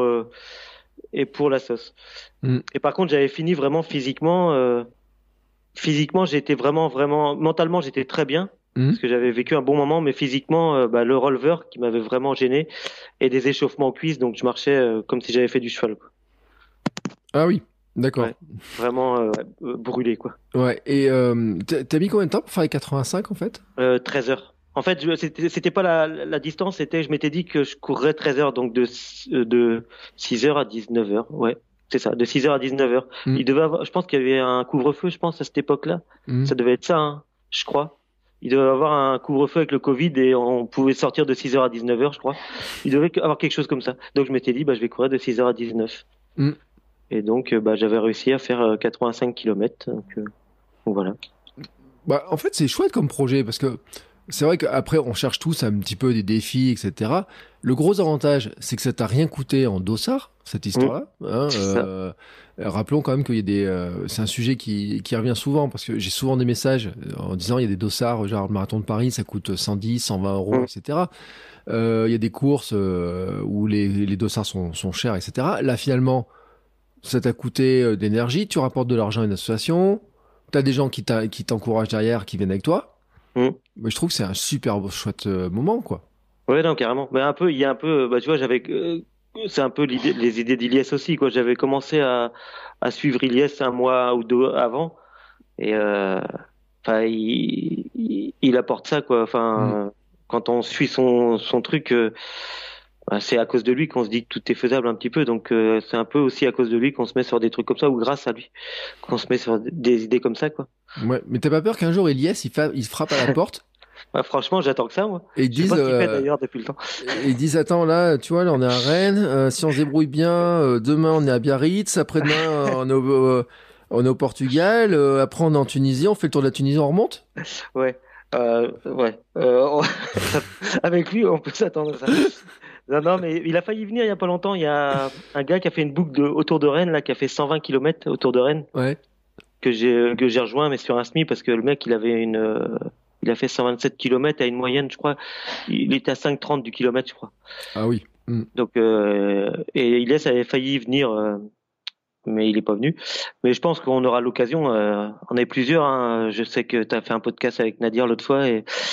et pour la sauce. Mm. Et par contre, j'avais fini vraiment physiquement. Physiquement, j'étais vraiment mentalement, j'étais très bien Mm. parce que j'avais vécu un bon moment, mais physiquement, le releveur qui m'avait vraiment gêné et des échauffements aux cuisses, donc je marchais comme si j'avais fait du cheval, quoi. Ah oui, d'accord. Ouais, vraiment brûlé, quoi. Ouais. Et t'as mis combien de temps pour faire les 85 en fait? 13 heures. En fait, c'était pas la distance, je m'étais dit que je courrais 13 heures, donc de 6 heures à 19 heures. Ouais, c'est ça, de 6 heures à 19 heures. Mm. Je pense qu'il y avait un couvre-feu, je pense, à cette époque-là. Mm. Ça devait être ça, hein, je crois. Il devait avoir un couvre-feu avec le Covid et on pouvait sortir de 6h à 19h, je crois. Il devait avoir quelque chose comme ça. Donc je m'étais dit, je vais courir de 6h à 19. Mm. Et donc j'avais réussi à faire 85 km. Donc voilà. En fait, c'est chouette comme projet parce que c'est vrai qu'après, on cherche tous un petit peu des défis, etc. Le gros avantage, c'est que ça t'a rien coûté en dossard, cette histoire-là. Hein, C'est ça. rappelons quand même qu'il y a c'est un sujet qui revient souvent parce que j'ai souvent des messages en disant il y a des dossards, genre le marathon de Paris, ça coûte 110, 120 euros, etc. Il y a des courses où les dossards sont chers, etc. Là, finalement, ça t'a coûté d'énergie, tu rapportes de l'argent à une association, t'as des gens qui t'encouragent derrière, qui viennent avec toi. Mais je trouve que c'est un super chouette moment, quoi. Ouais, non, carrément. Mais il y a un peu, tu vois, c'est un peu les idées d'Iliès aussi, quoi. J'avais commencé à suivre Iliès un mois ou deux avant, et il apporte ça, quoi. Enfin, quand on suit son truc, c'est à cause de lui qu'on se dit que tout est faisable un petit peu. Donc, c'est un peu aussi à cause de lui qu'on se met sur des trucs comme ça, ou grâce à lui qu'on se met sur des idées comme ça, quoi. Ouais, mais t'as pas peur qu'un jour Iliès il frappe à la porte? Franchement, j'attends que ça, moi. Et ils Je sais disent, pas ce qu'il fait d'ailleurs depuis le temps. et ils disent, attends, là, tu vois, là, on est à Rennes, si on se débrouille bien, demain, on est à Biarritz, après-demain, on est au Portugal, après, on est en Tunisie, on fait le tour de la Tunisie, on remonte? Ouais, ouais. Avec lui, on peut s'attendre à ça. Non, non, mais il a failli venir il y a pas longtemps. Il y a un gars qui a fait une boucle autour de Rennes, là, qui a fait 120 km autour de Rennes, Ouais. que j'ai rejoint, mais sur un SMI, parce que le mec, il a fait 127 km à une moyenne, je crois. Il était à 5,30 du kilomètre, je crois. Ah oui. Donc, et Ilyes avait failli venir, mais il est pas venu. Mais je pense qu'on aura l'occasion. On est plusieurs, hein. Je sais que tu as fait un podcast avec Nadir l'autre fois,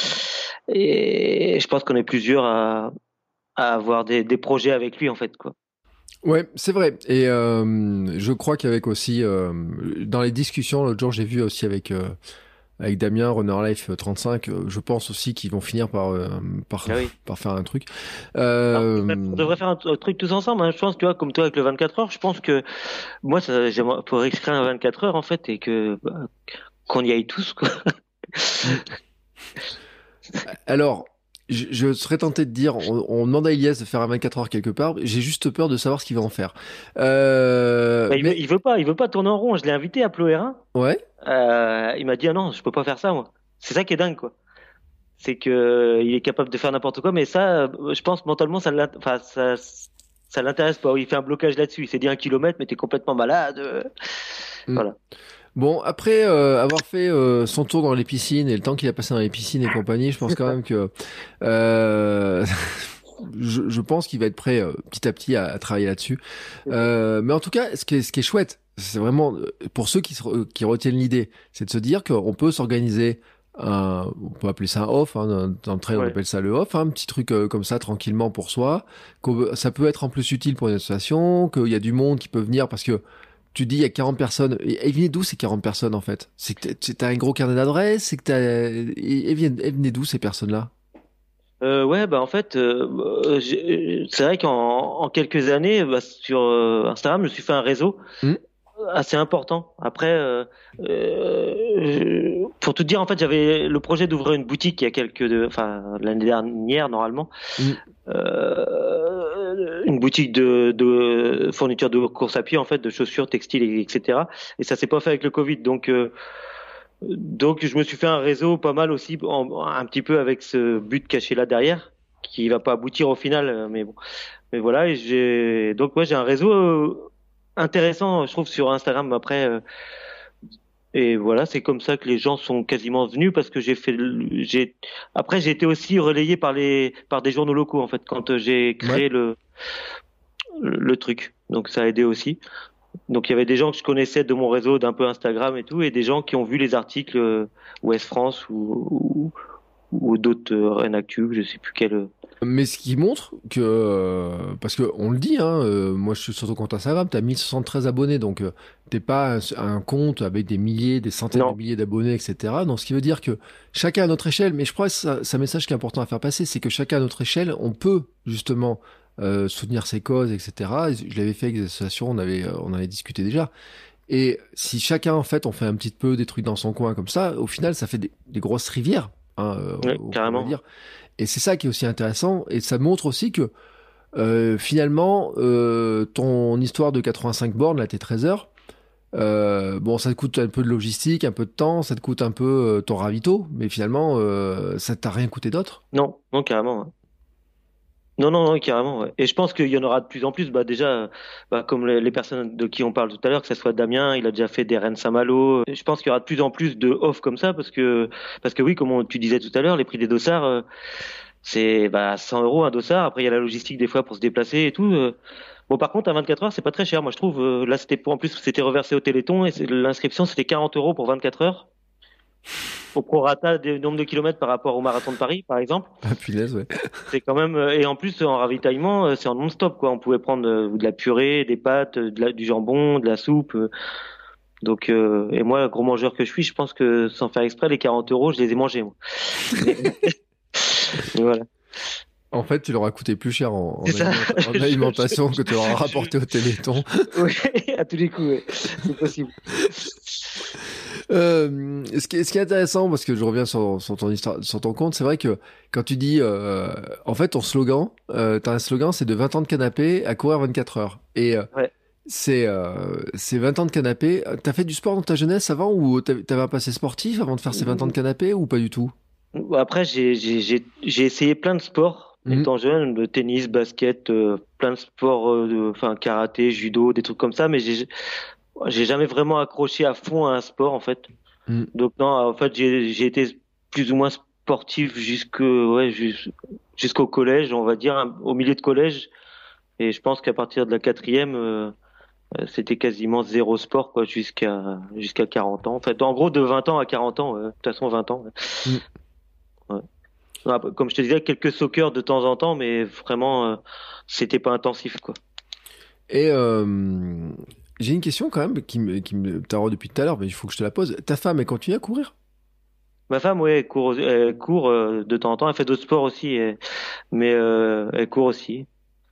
et je pense qu'on est plusieurs à avoir des projets avec lui, en fait, quoi. Ouais, c'est vrai. Et je crois qu'avec aussi, dans les discussions, l'autre jour, j'ai vu aussi avec Damien, Runner Life 35, je pense aussi qu'ils vont finir par Ah oui. par faire un truc. On devrait faire un truc tous ensemble, hein. Je pense, tu vois, comme toi avec le 24 heures, je pense que moi, j'aimerais pour inscrire un 24 heures, en fait, et qu'on y aille tous, quoi. Alors, je serais tenté de dire, on demande à Ilias de faire un 24 heures quelque part, j'ai juste peur de savoir ce qu'il va en faire. Il veut pas tourner en rond. Je l'ai invité à Ploérin. Ouais. Il m'a dit, ah non, je peux pas faire ça, moi. C'est ça qui est dingue, quoi. C'est que il est capable de faire n'importe quoi, mais ça, je pense mentalement, ça l'intéresse pas. Il fait un blocage là-dessus. Il s'est dit 1 kilomètre, mais t'es complètement malade. Voilà. Bon, après avoir fait son tour dans les piscines et le temps qu'il a passé dans les piscines et compagnie, je pense quand même que je pense qu'il va être prêt petit à petit à travailler là-dessus. Mais en tout cas, ce qui est chouette, c'est vraiment pour ceux qui retiennent l'idée, c'est de se dire qu'on peut s'organiser. On peut appeler ça un off, hein, dans le trail on appelle ça le off, un petit truc comme ça tranquillement pour soi. Ça peut être en plus utile pour une association, qu'il y a du monde qui peut venir parce que tu dis il y a 40 personnes. Et venaient d'où ces 40 personnes en fait? C'est que t'as un gros carnet d'adresses, c'est que elles venaient d'où ces personnes-là? Ouais, en fait, c'est vrai qu'en quelques années, sur Instagram, je me suis fait un réseau assez important. Après, pour tout dire, en fait, j'avais le projet d'ouvrir une boutique il y a l'année dernière normalement, une boutique de fourniture de course à pied, en fait, de chaussures, textiles, etc. Et ça s'est pas fait avec le Covid, donc je me suis fait un réseau pas mal aussi, un petit peu avec ce but caché là derrière, qui va pas aboutir au final, mais bon. Mais voilà, et j'ai un réseau intéressant, je trouve, sur Instagram après. Et voilà, c'est comme ça que les gens sont quasiment venus parce que après j'ai été aussi relayé par des journaux locaux en fait quand j'ai créé le truc. Donc ça a aidé aussi. Donc il y avait des gens que je connaissais de mon réseau d'un peu Instagram et tout, et des gens qui ont vu les articles Ouest France ou d'autres Rennes Actu, je sais plus quel. Mais ce qui montre que, parce que on le dit, hein, moi je suis sur ton compte Instagram, t'as 1073 abonnés, donc t'es pas un compte avec des milliers, des centaines de milliers d'abonnés, etc. Donc ce qui veut dire que chacun à notre échelle, mais je crois que c'est un message qui est important à faire passer, c'est que chacun à notre échelle, on peut justement soutenir ses causes, etc. Je l'avais fait avec des associations, on avait discuté déjà. Et si chacun, en fait, on fait un petit peu des trucs dans son coin comme ça, au final, ça fait des grosses rivières. carrément. Dire. Et c'est ça qui est aussi intéressant, et ça montre aussi que finalement, ton histoire de 85 bornes, là, tes 13 heures, bon, ça te coûte un peu de logistique, un peu de temps, ça te coûte un peu ton ravito, mais finalement, ça t'a rien coûté d'autre? Non, non, carrément. Ouais. Non, carrément. Ouais. Et je pense qu'il y en aura de plus en plus. Bah déjà, comme les personnes de qui on parle tout à l'heure, que ce soit Damien, il a déjà fait des Rennes Saint-Malo. Je pense qu'il y aura de plus en plus de off comme ça parce que oui, comme tu disais tout à l'heure, les prix des dossards, c'est 100 euros un dossard. Après, il y a la logistique des fois pour se déplacer et tout. Bon, par contre, à 24 heures, c'est pas très cher. Moi, je trouve. Là, en plus, c'était reversé au Téléthon et l'inscription, c'était 40 euros pour 24 heures. Au prorata du nombre de kilomètres par rapport au marathon de Paris, par exemple. Ah, punaise, ouais. C'est quand même et en plus en ravitaillement, c'est en non-stop quoi. On pouvait prendre de la purée, des pâtes, du jambon, de la soupe. Donc et moi, gros mangeur que je suis, je pense que sans faire exprès, les 40 euros, je les ai mangés moi. Et voilà. En fait, tu leur as coûté plus cher en C'est ça. alimentation que tu leur as rapporté au Téléthon. Oui, à tous les coups, ouais. C'est possible. Ce qui est intéressant, parce que je reviens sur ton histoire, sur ton compte, c'est vrai que quand tu dis, en fait, ton slogan, t'as un slogan, c'est de 20 ans de canapé à courir 24 heures. Et Ouais. c'est 20 ans de canapé. T'as fait du sport dans ta jeunesse avant, ou t'avais un passé sportif avant de faire ces 20 ans de canapé, ou pas du tout? Après, j'ai essayé plein de sports. Étant jeune, le tennis, basket, plein de sports, enfin karaté, judo, des trucs comme ça, mais j'ai jamais vraiment accroché à fond à un sport en fait. Donc non, en fait j'ai été plus ou moins sportif jusqu'au collège, on va dire, au milieu de collège. Et je pense qu'à partir de la quatrième, c'était quasiment zéro sport quoi, jusqu'à 40 ans. En fait, en gros de 20 ans à 40 ans, de toute façon 20 ans. Ouais. Ouais. Comme je te disais, quelques soccer de temps en temps, mais vraiment c'était pas intensif quoi. Et j'ai une question quand même qui me taraude depuis tout à l'heure, mais il faut que je te la pose. Ta femme, elle continue à courir? Ma femme, ouais, elle court de temps en temps. Elle fait d'autres sports aussi, mais elle court aussi.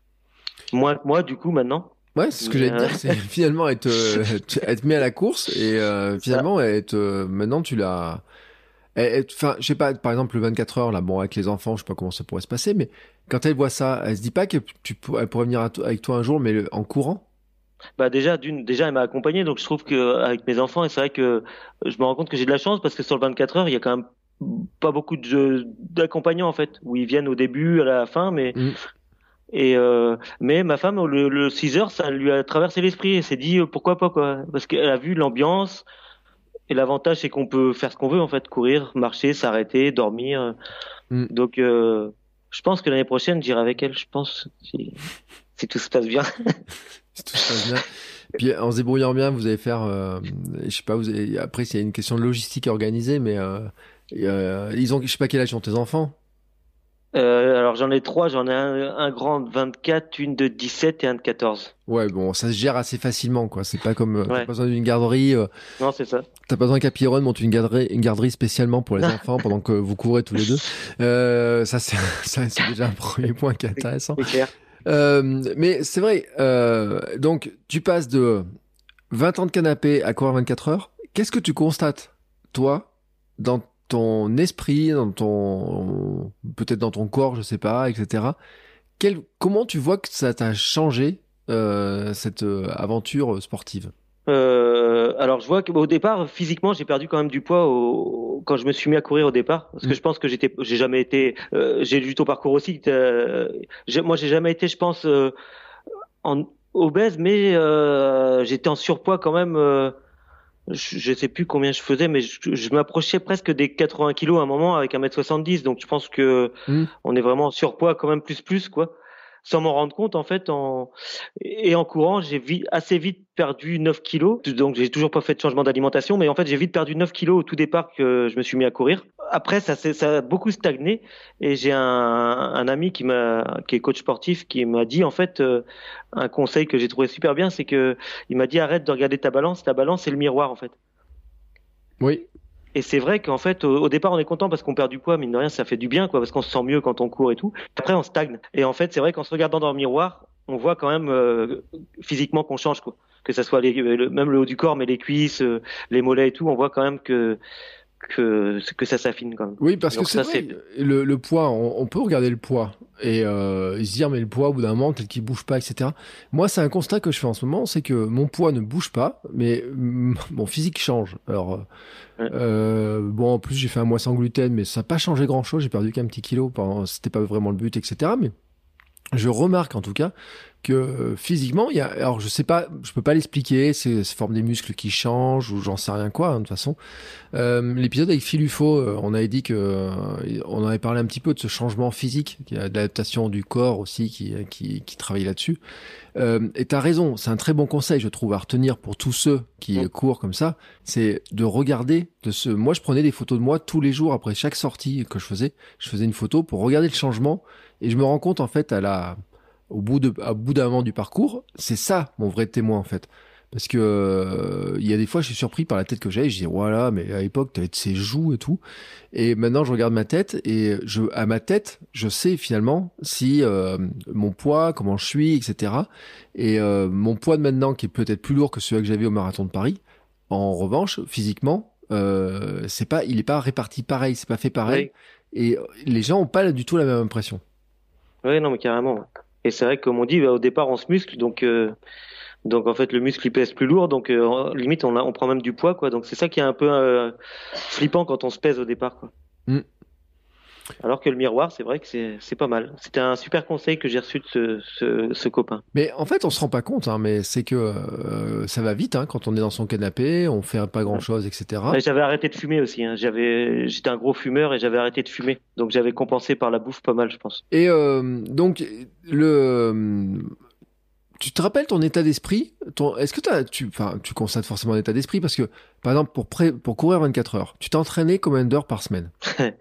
Moi, du coup, maintenant. Ouais, c'est ce que j'allais te dire. C'est finalement elle te met à la course et finalement maintenant tu l'as. Enfin, je sais pas. Par exemple, le 24 heures là, bon, avec les enfants, je sais pas comment ça pourrait se passer, mais quand elle voit ça, elle se dit pas qu'elle pourrait venir avec toi un jour, mais en courant? Bah déjà, elle m'a accompagné, donc je trouve que avec mes enfants, et c'est vrai que je me rends compte que j'ai de la chance parce que sur le 24 heures, il y a quand même pas beaucoup d'accompagnants en fait, où ils viennent au début, à la fin, mais mais ma femme le 6 heures, ça lui a traversé l'esprit et s'est dit pourquoi pas quoi, parce qu'elle a vu l'ambiance et l'avantage c'est qu'on peut faire ce qu'on veut en fait, courir, marcher, s'arrêter, dormir. Donc je pense que l'année prochaine, j'irai avec elle, je pense si tout se passe bien. Si tout se passe bien. Puis en se débrouillant bien, vous allez faire, je sais pas, après s'il y a une question de logistique à organiser, mais ils ont, je sais pas quel âge ont tes enfants. Alors j'en ai trois, j'en ai un grand de 24, une de 17 et un de 14. Ouais, bon, ça se gère assez facilement, quoi. C'est pas comme, t'as Ouais. pas besoin d'une garderie. Non, c'est ça. T'as pas besoin qu'à Pierron monte une garderie spécialement pour les enfants pendant que vous courez tous les deux. Ça, c'est déjà un premier point qui est intéressant. C'est clair. Mais c'est vrai, donc tu passes de 20 ans de canapé à courir 24 heures. Qu'est-ce que tu constates, toi, dans ton esprit, peut-être dans ton corps, je sais pas, etc. Comment tu vois que ça t'a changé cette aventure sportive? Alors je vois qu'au départ, physiquement, j'ai perdu quand même du poids quand je me suis mis à courir au départ, parce que je pense que j'ai jamais été, j'ai lu ton parcours aussi. Moi, j'ai jamais été, je pense, en obèse, mais j'étais en surpoids quand même. Je sais plus combien je faisais, mais je m'approchais presque des 80 kilos à un moment avec 1m70. Donc je pense que on est vraiment en surpoids quand même plus quoi. Sans m'en rendre compte en fait en courant, j'ai assez vite perdu 9 kilos. Donc j'ai toujours pas fait de changement d'alimentation, mais en fait j'ai vite perdu 9 kilos au tout départ que je me suis mis à courir. Après ça a beaucoup stagné et j'ai un ami qui est coach sportif qui m'a dit en fait un conseil que j'ai trouvé super bien, c'est que il m'a dit arrête de regarder ta balance c'est le miroir en fait. Oui. Et c'est vrai qu'en fait, au départ, on est content parce qu'on perd du poids, mine de rien, ça fait du bien, quoi, parce qu'on se sent mieux quand on court et tout. Après, on stagne. Et en fait, c'est vrai qu'en se regardant dans le miroir, on voit quand même physiquement qu'on change, quoi. Que ça soit même le haut du corps, mais les cuisses, les mollets et tout, on voit quand même que ça s'affine quand même. Oui, parce Donc que c'est ça, vrai, le poids, on peut regarder le poids et se dire, mais le poids, au bout d'un moment, tel qu'il bouge pas, etc. Moi, c'est un constat que je fais en ce moment, c'est que mon poids ne bouge pas, mais mon physique change. Alors, ouais. bon, en plus, j'ai fait un mois sans gluten, mais ça n'a pas changé grand-chose, j'ai perdu qu'un petit kilo, c'était pas vraiment le but, etc. Mais je remarque en tout cas que physiquement, alors je sais pas, je peux pas l'expliquer, c'est forme des muscles qui changent ou j'en sais rien quoi, hein, de toute façon. L'épisode avec Phil Ufo, on avait dit que on avait parlé un petit peu de ce changement physique, qu'il y a de l'adaptation du corps aussi qui travaille là-dessus. Et t'as raison, c'est un très bon conseil, je trouve, à retenir pour tous ceux qui courent comme ça, c'est de regarder moi je prenais des photos de moi tous les jours après chaque sortie que je faisais une photo pour regarder le changement et je me rends compte en fait au bout d'un moment du parcours, c'est ça mon vrai témoin en fait. Parce que il y a des fois je suis surpris par la tête que j'avais, je dis voilà, mais à l'époque t'avais de ces joues et tout. Et maintenant je regarde ma tête et à ma tête, je sais finalement si mon poids, comment je suis, etc. Et mon poids de maintenant qui est peut-être plus lourd que celui que j'avais au marathon de Paris. En revanche, physiquement, il est pas réparti pareil, c'est pas fait pareil. Oui. Et les gens ont pas du tout la même impression. Oui, non mais carrément. Et c'est vrai que comme on dit, au départ on se muscle, donc en fait le muscle il pèse plus lourd, donc limite on prend même du poids quoi. Donc c'est ça qui est un peu flippant quand on se pèse au départ quoi. Alors que le miroir, c'est vrai que c'est pas mal. C'était un super conseil que j'ai reçu de ce copain. Mais en fait, on se rend pas compte, hein, mais c'est que ça va vite hein, quand on est dans son canapé, on fait pas grand-chose, etc. Et j'avais arrêté de fumer aussi. Hein. J'étais un gros fumeur et j'avais arrêté de fumer. Donc j'avais compensé par la bouffe pas mal, je pense. Et donc, tu te rappelles ton état d'esprit? Est-ce que tu constates forcément un état d'esprit? Parce que, par exemple, pour courir 24 heures, tu t'es entraîné combien d'heures par semaine?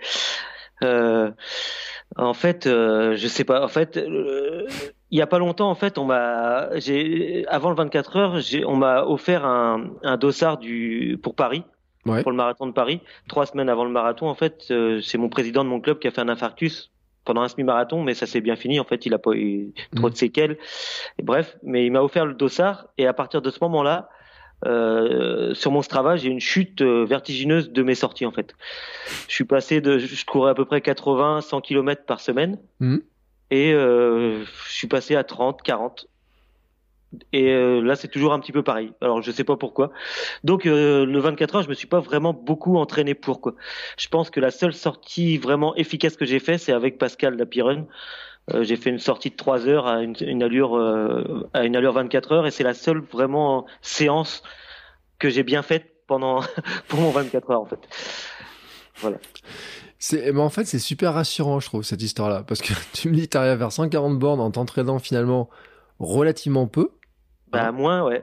En fait, je sais pas. En fait, il y a pas longtemps, en fait, avant le 24 heures, on m'a offert un dossard pour Paris, pour le marathon de Paris. 3 semaines avant le marathon, en fait, c'est mon président de mon club qui a fait un infarctus pendant un semi-marathon, mais ça s'est bien fini. En fait, il a pas eu trop de séquelles. Et bref, mais il m'a offert le dossard et à partir de ce moment-là, sur mon Strava, j'ai une chute vertigineuse de mes sorties en fait. Je courais à peu près 80-100 km par semaine et je suis passé à 30, 40. Et là, c'est toujours un petit peu pareil. Alors, je sais pas pourquoi. Donc, le 24 heures, je me suis pas vraiment beaucoup entraîné pour quoi. Je pense que la seule sortie vraiment efficace que j'ai fait, c'est avec Pascal Lapirun. J'ai fait une sortie de 3 heures à une allure 24 heures et c'est la seule vraiment séance que j'ai bien faite pour mon 24 heures en fait. Voilà. Mais en fait, c'est super rassurant, je trouve, cette histoire-là. Parce que tu me dis que tu arrives à faire 140 bornes en t'entraînant finalement relativement peu. Bah, moins, ouais.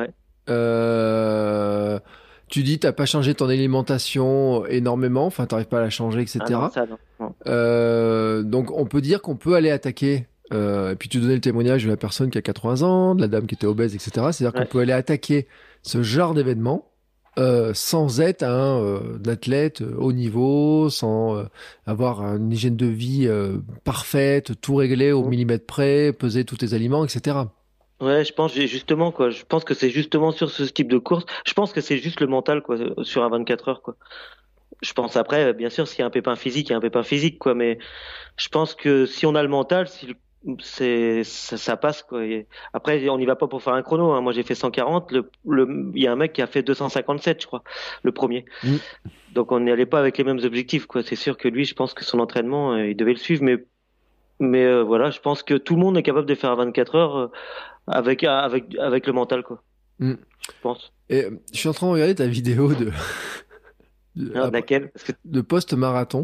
Tu dis t'as pas changé ton alimentation énormément, enfin t'arrives pas à la changer, etc. Ah non, ça, non. Donc on peut dire qu'on peut aller attaquer, et puis tu donnais le témoignage de la personne qui a 80 ans, de la dame qui était obèse, etc. C'est-à-dire qu'on peut aller attaquer ce genre d'événement sans être un athlète haut niveau, sans avoir une hygiène de vie parfaite, tout réglé au millimètre près, peser tous tes aliments, etc. Ouais, je pense justement quoi. Je pense que c'est justement sur ce type de course. Je pense que c'est juste le mental quoi, sur un 24 heures quoi. Je pense après, bien sûr, s'il y a un pépin physique, il y a un pépin physique quoi. Mais je pense que si on a le mental, ça passe quoi. Et après, on n'y va pas pour faire un chrono. Hein. Moi, j'ai fait 140. Il y a un mec qui a fait 257, je crois, le premier. Donc on n'y allait pas avec les mêmes objectifs quoi. C'est sûr que lui, je pense que son entraînement, il devait le suivre, mais voilà, je pense que tout le monde est capable de faire 24 heures avec le mental quoi. Je pense. Et je suis en train de regarder ta vidéo laquelle de post-marathon.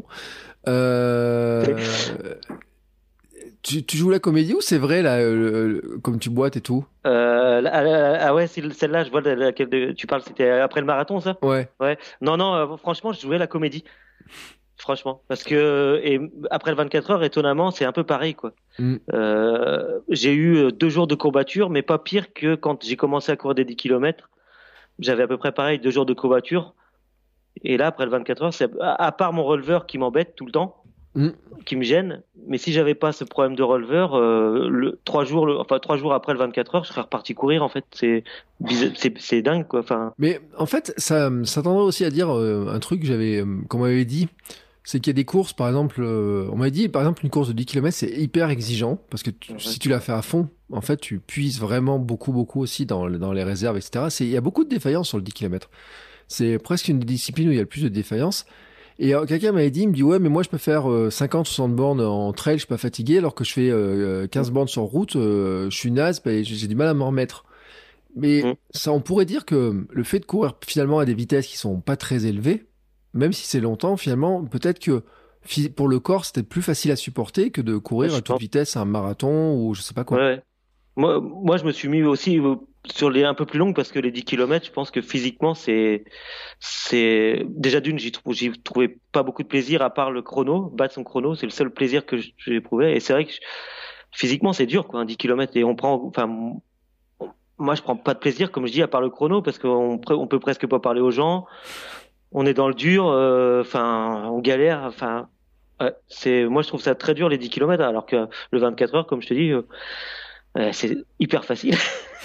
Tu joues la comédie ou c'est vrai là, comme tu boites et tout? Ah ouais, celle-là, je vois de laquelle tu parles. C'était après le marathon, ça? Ouais. Non, franchement, je jouais la comédie. Franchement, parce que et après le 24 heures, étonnamment, c'est un peu pareil quoi. J'ai eu 2 jours de courbature, mais pas pire que quand j'ai commencé à courir des 10 km. J'avais à peu près pareil, 2 jours de courbature. Et là, après le 24 heures, à part mon releveur qui m'embête tout le temps, qui me gêne. Mais si j'avais pas ce problème de releveur, 3 jours après le 24 heures, je serais reparti courir. En fait, c'est dingue, quoi. Enfin. Mais en fait, ça tendrait aussi à dire un truc qu'on m'avait dit, c'est qu'il y a des courses, par exemple, on m'avait dit, par exemple, une course de 10 km, c'est hyper exigeant, parce que si tu la fais à fond, en fait, tu puises vraiment beaucoup, beaucoup aussi dans les réserves, etc. Il y a beaucoup de défaillances sur le 10 km. C'est presque une des disciplines où il y a le plus de défaillances. Et quelqu'un m'avait dit, il me dit, ouais, mais moi, je peux faire 50, 60 bornes en trail, je suis pas fatigué, alors que je fais 15 bornes sur route, je suis naze, et j'ai du mal à m'en remettre. Mais ça, on pourrait dire que le fait de courir finalement à des vitesses qui sont pas très élevées, même si c'est longtemps, finalement, peut-être que pour le corps, c'était plus facile à supporter que de courir à toute vitesse un marathon ou je sais pas quoi. Ouais. Moi, je me suis mis aussi sur les un peu plus longues parce que les 10 km, je pense que physiquement, c'est déjà d'une, j'y trouvais pas beaucoup de plaisir à part le chrono, battre son chrono, c'est le seul plaisir que j'ai éprouvé. Et c'est vrai que physiquement, c'est dur, quoi, un 10 km. Et moi, je prends pas de plaisir, comme je dis, à part le chrono parce qu'on peut presque pas parler aux gens. On est dans le dur, on galère, ouais, moi, je trouve ça très dur les 10 km, alors que le 24 heures, comme je te dis, c'est hyper facile.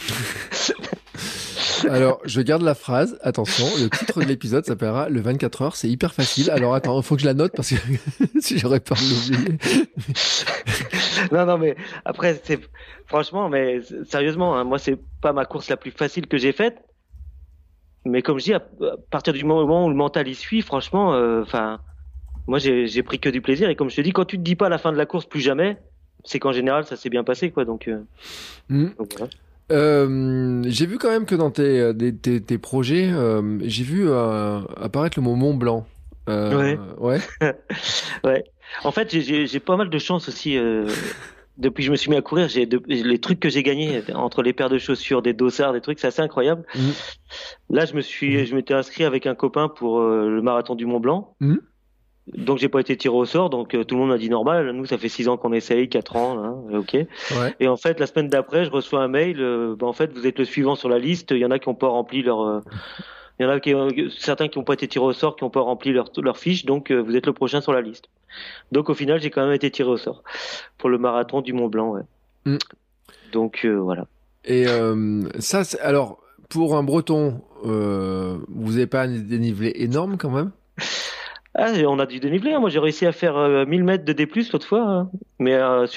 Alors, je garde la phrase. Attention, le titre de l'épisode s'appellera Le 24 heures, c'est hyper facile. Alors, attends, il faut que je la note parce que si j'aurais peur de l'oublier. Non, mais après, franchement, mais sérieusement, hein, moi, c'est pas ma course la plus facile que j'ai faite. Mais comme je dis, à partir du moment où le mental y suit, franchement, moi, j'ai pris que du plaisir. Et comme je te dis, quand tu te dis pas à la fin de la course plus jamais, c'est qu'en général, ça s'est bien passé, quoi. Donc voilà. J'ai vu quand même que dans tes projets, j'ai vu apparaître le mot Mont Blanc. Ouais. Ouais. Ouais. En fait, j'ai pas mal de chance aussi. Depuis que je me suis mis à courir, les trucs que j'ai gagnés entre les paires de chaussures, des dossards, des trucs, c'est assez incroyable. Là, je m'étais inscrit avec un copain pour le marathon du Mont Blanc. Donc j'ai pas été tiré au sort, donc tout le monde a dit normal. Nous, ça fait 6 ans qu'on essaye, 4 ans, là, ok. Ouais. Et en fait, la semaine d'après, je reçois un mail. En fait, vous êtes le suivant sur la liste. Il y en a qui ont pas rempli leur. Il y en a certains qui n'ont pas été tirés au sort, qui n'ont pas rempli leur fiche, donc vous êtes le prochain sur la liste. Donc au final, j'ai quand même été tiré au sort pour le marathon du Mont Blanc. Ouais. Donc voilà. Et ça, alors pour un Breton, vous n'avez pas un dénivelé énorme quand même? Ah, on a du dénivelé, hein. Moi, j'ai réussi à faire 1000 mètres de D+, l'autre fois, hein. Mais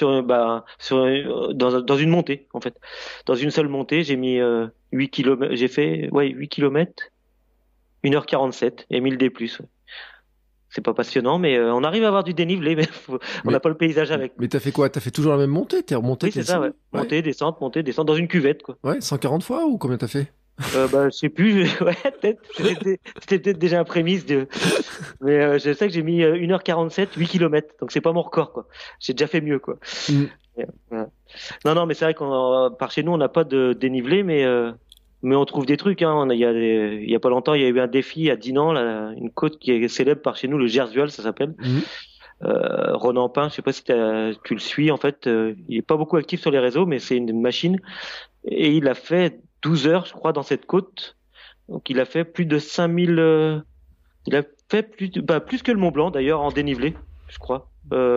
dans une montée, en fait. Dans une seule montée, j'ai mis 8 km, j'ai fait 8 km, 1h47 et 1000 D+. Ouais. C'est pas passionnant, mais on arrive à avoir du dénivelé, mais on n'a pas le paysage avec. Mais t'as fait quoi? T'as fait toujours la même montée? T'es remonté? Oui, c'est ça, ouais. Montée, descente, dans une cuvette, quoi. Ouais, 140 fois ou combien t'as fait? Je sais plus, ouais, peut-être. C'était peut-être déjà un prémisse mais je sais que j'ai mis 1h47, 8 km, donc c'est pas mon record, quoi. J'ai déjà fait mieux, quoi. Voilà. Non, mais c'est vrai par chez nous, on n'a pas de dénivelé, mais on trouve des trucs, hein. Il y a pas longtemps, il y a eu un défi à Dinan, là, une côte qui est célèbre par chez nous, le Gersual, ça s'appelle. Ronan Pin, je sais pas si tu le suis, en fait, il est pas beaucoup actif sur les réseaux, mais c'est une machine. Et il a fait 12 heures, je crois, dans cette côte. Donc, il a fait plus de 5000, il a fait plus que le Mont Blanc, d'ailleurs, en dénivelé, je crois.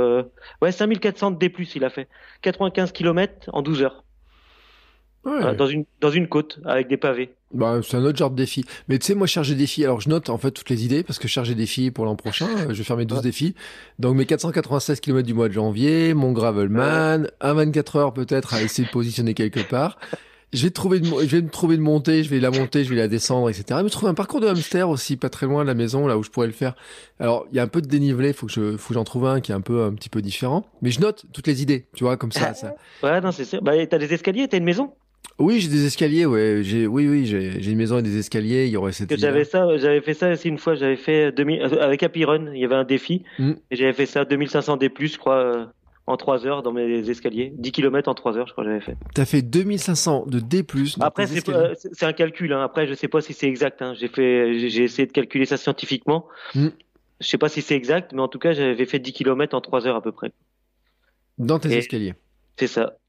5400 D+, il a fait. 95 km en 12 heures. Ouais. Voilà, dans une côte, avec des pavés. Bah, c'est un autre genre de défi. Mais tu sais, moi, je cherche des défis. Alors, je note, en fait, toutes les idées, parce que je cherche des défis pour l'an prochain. Je vais faire mes 12 défis. Donc, mes 496 km du mois de janvier, mon Gravelman, un 24 heures, peut-être, à essayer de positionner quelque part. Je vais me trouver une montée, je vais la monter, je vais la descendre, etc. Mais je trouve un parcours de hamster aussi, pas très loin de la maison, là où je pourrais le faire. Alors, il y a un peu de dénivelé, faut que j'en trouve un qui est un petit peu différent. Mais je note toutes les idées, tu vois, comme ça. Ouais, non, c'est sûr. Bah, t'as des escaliers, t'as une maison? Oui, j'ai des escaliers, ouais. J'ai une maison et des escaliers, il y aurait cette idée. J'avais fait ça aussi une fois, j'avais fait avec Happy Run, il y avait un défi. Et j'avais fait ça 2500 D+, je crois, en 3 heures dans mes escaliers. 10 km en 3 heures, je crois que j'avais fait. T'as fait 2500 de D+. Après, c'est un calcul, hein. Après, je sais pas si c'est exact, hein. J'ai essayé de calculer ça scientifiquement. Je sais pas si c'est exact, mais en tout cas, j'avais fait 10 km en 3 heures à peu près. Dans tes escaliers. C'est ça.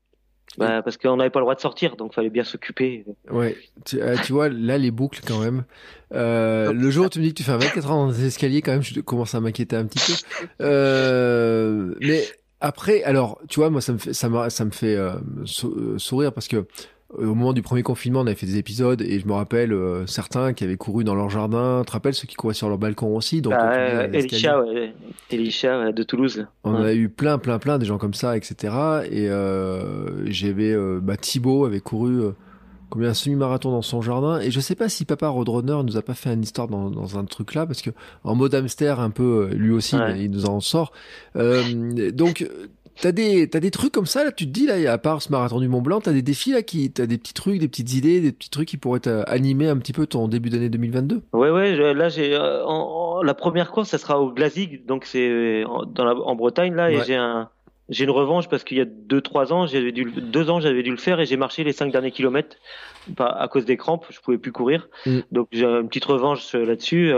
Bah, parce qu'on n'avait pas le droit de sortir, donc fallait bien s'occuper. Ouais, tu vois, là, les boucles, quand même. Le jour où tu me dis que tu fais un 24 heures dans des escaliers, quand même, je commence à m'inquiéter un petit peu. Mais après, alors, tu vois, moi, ça me fait sourire parce que au moment du premier confinement, on avait fait des épisodes et je me rappelle certains qui avaient couru dans leur jardin. Tu te rappelles ceux qui couraient sur leur balcon aussi? Donc, Bah, toi, tu me dis, dans les escaliers. Elisha de Toulouse. Là. On en Ouais. a eu plein, des gens comme ça, etc. Et j'avais, Thibaut avait couru combien un semi-marathon dans son jardin. Et je sais pas si Papa Roadrunner nous a pas fait une histoire dans un truc là, parce que en mode hamster un peu, lui aussi, Ouais. mais il nous en sort. Donc t'as des trucs comme ça là, tu te dis là, à part ce marathon du Mont Blanc, t'as des défis là t'as des petits trucs, des petites idées, des petits trucs qui pourraient animer un petit peu ton début d'année 2022. Ouais, là j'ai la première course, ça sera au Glazig, donc c'est en Bretagne là, et Ouais. j'ai une revanche parce qu'il y a 2 ans, 2 ans j'avais dû le faire et j'ai marché les 5 derniers kilomètres à cause des crampes, je pouvais plus courir, Mm. donc j'ai une petite revanche là-dessus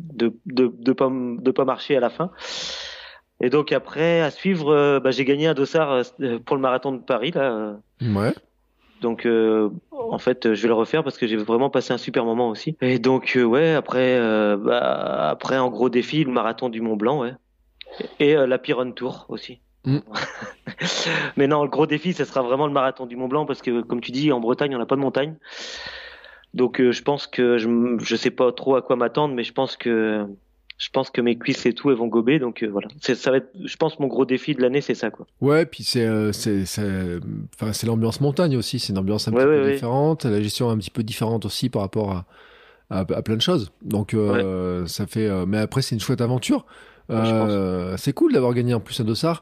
de pas marcher à la fin. Et donc après à suivre, j'ai gagné un dossard pour le marathon de Paris là. Ouais. Donc en fait, je vais le refaire parce que j'ai vraiment passé un super moment aussi. Et donc ouais, après en gros défi, le marathon du Mont Blanc, ouais. Et la Piron Tour aussi. Mm. Mais non, le gros défi, ça sera vraiment le marathon du Mont Blanc parce que comme tu dis, en Bretagne, on n'a pas de montagne. Donc je pense que je sais pas trop à quoi m'attendre, mais je pense que mes cuisses et tout, elles vont gober. Donc voilà, ça va être, je pense, mon gros défi de l'année, c'est ça quoi. Ouais, puis enfin, c'est l'ambiance montagne aussi. C'est une ambiance un Ouais, petit peu ouais, ouais. différente. La gestion est un petit peu différente aussi par rapport à plein de choses. Donc, Ouais, ça fait. Mais après, c'est une chouette aventure. ouais, je pense. C'est cool d'avoir gagné en plus un dossard.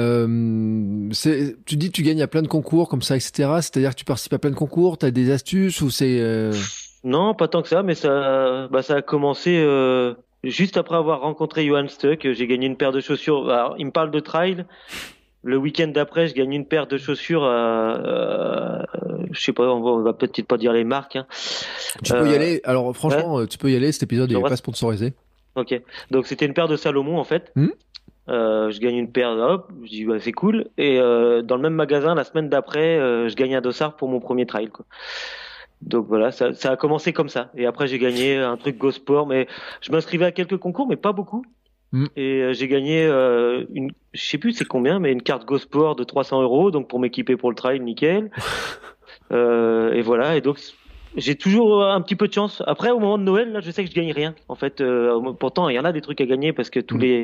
Tu dis que tu gagnes à plein de concours comme ça, etc. C'est-à-dire que tu participes à plein de concours. T'as des astuces ou c'est. Non, pas tant que ça, mais ça a commencé juste après avoir rencontré Johan Stuck. J'ai gagné une paire de chaussures. Alors, il me parle de trail. Le week-end d'après, je gagne une paire de chaussures. Je sais pas, on va peut-être pas dire les marques. Hein. Tu peux y Euh, aller. Alors, ouais, franchement, tu peux y aller. Cet épisode, il est pas sponsorisé. ok. Donc c'était une paire de Salomon en fait. Hmm. Je gagne une paire, hop, je dis bah, c'est cool. Et dans le même magasin, la semaine d'après, je gagne un dossard pour mon premier trail. Quoi. Donc voilà, ça a commencé comme ça. Et après, j'ai gagné un truc Go Sport, mais je m'inscrivais à quelques concours, mais pas beaucoup. Hmm. Et j'ai gagné je sais plus c'est combien, mais une carte Go Sport de 300 €, donc pour m'équiper pour le trail, nickel. Et voilà. Et donc j'ai toujours un petit peu de chance. Après, au moment de Noël, là, je sais que je gagne rien. En fait, pourtant, il y en a des trucs à gagner parce que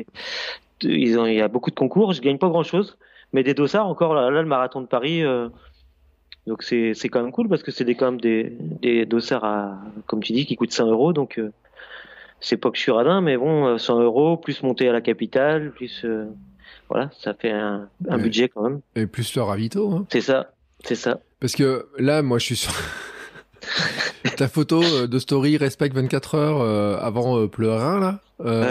il y a beaucoup de concours. Je gagne pas grand-chose, mais des dossards encore. Là, le marathon de Paris. Donc c'est quand même cool parce que c'est quand même des dossards comme tu dis, qui coûtent 100 €. Donc c'est pas que je suis radin, mais bon, 100 € plus monter à la capitale, plus voilà, ça fait un Ouais. budget quand même. Et plus le ravito, hein. C'est ça. Parce que là, moi, je suis sur ta photo de story respect 24 heures avant Pleurin, là.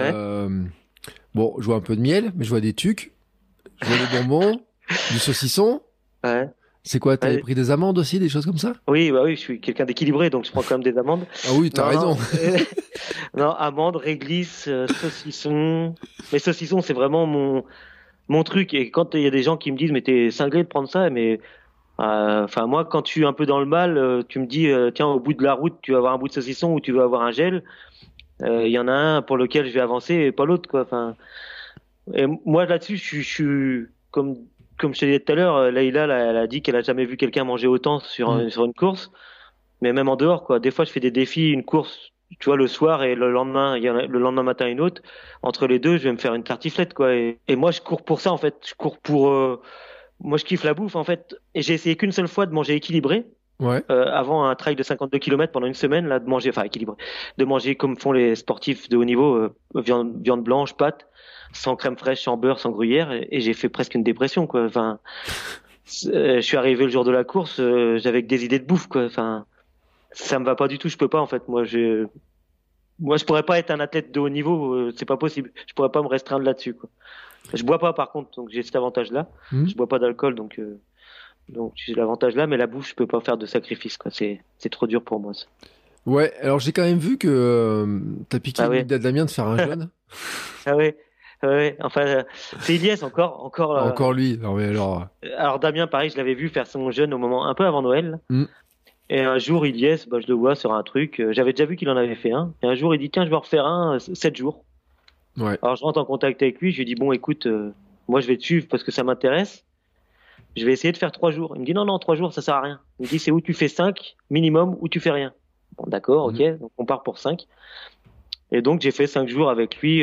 Bon, je vois un peu de miel, mais je vois des tucs, je vois des bonbons, du saucisson. Ouais. C'est quoi, t'avais Ouais. pris des amandes aussi, des choses comme ça? Oui, bah oui, je suis quelqu'un d'équilibré, donc je prends quand même des amandes. Ah oui, t'as Non, raison. non, non, amandes, réglisse, saucisson. Mais saucisson, c'est vraiment mon truc. Et quand il y a des gens qui me disent, mais t'es cinglé de prendre ça, mais enfin moi, quand je suis un peu dans le mal, tu me dis, tiens, au bout de la route, tu vas avoir un bout de saucisson ou tu vas avoir un gel. Il y en a un pour lequel je vais avancer et pas l'autre, quoi. Enfin, et moi là-dessus, je suis comme je te disais tout à l'heure, Leïla, là, elle a dit qu'elle a jamais vu quelqu'un manger autant Mm. sur une course, mais même en dehors, quoi. Des fois, je fais des défis, une course, tu vois, le soir et le lendemain, le lendemain matin une autre. Entre les deux, je vais me faire une tartiflette, quoi. Et moi, je cours pour ça, en fait. Je cours pour, moi, je kiffe la bouffe, en fait. Et j'ai essayé qu'une seule fois de manger équilibré. Ouais. Avant un trail de 52 kilomètres pendant une semaine, là, de manger, enfin équilibré, de manger comme font les sportifs de haut niveau, viande blanche, pâtes, sans crème fraîche, sans beurre, sans gruyère, et j'ai fait presque une dépression, quoi. Enfin, je suis arrivé le jour de la course, j'avais que des idées de bouffe, quoi. Enfin, ça me va pas du tout, je peux pas, en fait. Moi, je pourrais pas être un athlète de haut niveau, c'est pas possible. Je pourrais pas me restreindre là-dessus, quoi. Je bois pas, par contre, donc j'ai cet avantage-là. Mm. Je bois pas d'alcool, donc j'ai l'avantage là, mais la bouffe, je peux pas faire de sacrifice, quoi. C'est trop dur pour moi, ça. Ouais, alors j'ai quand même vu que t'as piqué Ah une ouais, idée à Damien de faire un jeûne. ah ouais. Ouais, enfin, c'est Ilyes encore. Encore lui. Non, mais Alors Damien, pareil, je l'avais vu faire son jeûne au moment un peu avant Noël. Mm. Et un jour, Ilyes, je le vois sur un truc. J'avais déjà vu qu'il en avait fait un. Et un jour, il dit tiens, je vais en refaire un 7 jours. Ouais. Alors je rentre en contact avec lui. Je lui dis bon, écoute, moi je vais te suivre parce que ça m'intéresse. Je vais essayer de faire 3 jours. Il me dit non, 3 jours, ça sert à rien. Il me dit c'est où tu fais 5 minimum ou tu fais rien. Bon, d'accord, ok. Donc on part pour 5. Et donc j'ai fait 5 jours avec lui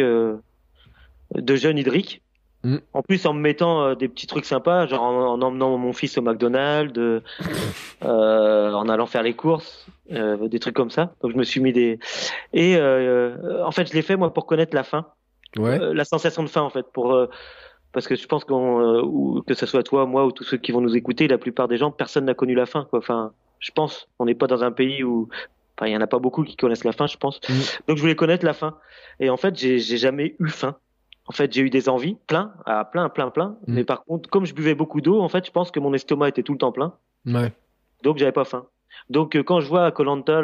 de jeûne hydrique. En plus, en me mettant des petits trucs sympas, genre en emmenant mon fils au McDonald's, en allant faire les courses, des trucs comme ça. Donc je me suis mis des... Et en fait, je l'ai fait moi pour connaître la faim. Ouais. La sensation de faim en fait, parce que je pense que ce soit toi, moi ou tous ceux qui vont nous écouter, la plupart des gens, personne n'a connu la faim, quoi. Enfin, je pense, on n'est pas dans un pays où, enfin, il y en a pas beaucoup qui connaissent la faim, je pense. Donc je voulais connaître la faim. Et en fait, j'ai jamais eu faim. En fait, j'ai eu des envies, plein. Mais par contre, comme je buvais beaucoup d'eau, en fait, je pense que mon estomac était tout le temps plein. Ouais. Donc j'avais pas faim. Donc quand je vois à Koh Lanta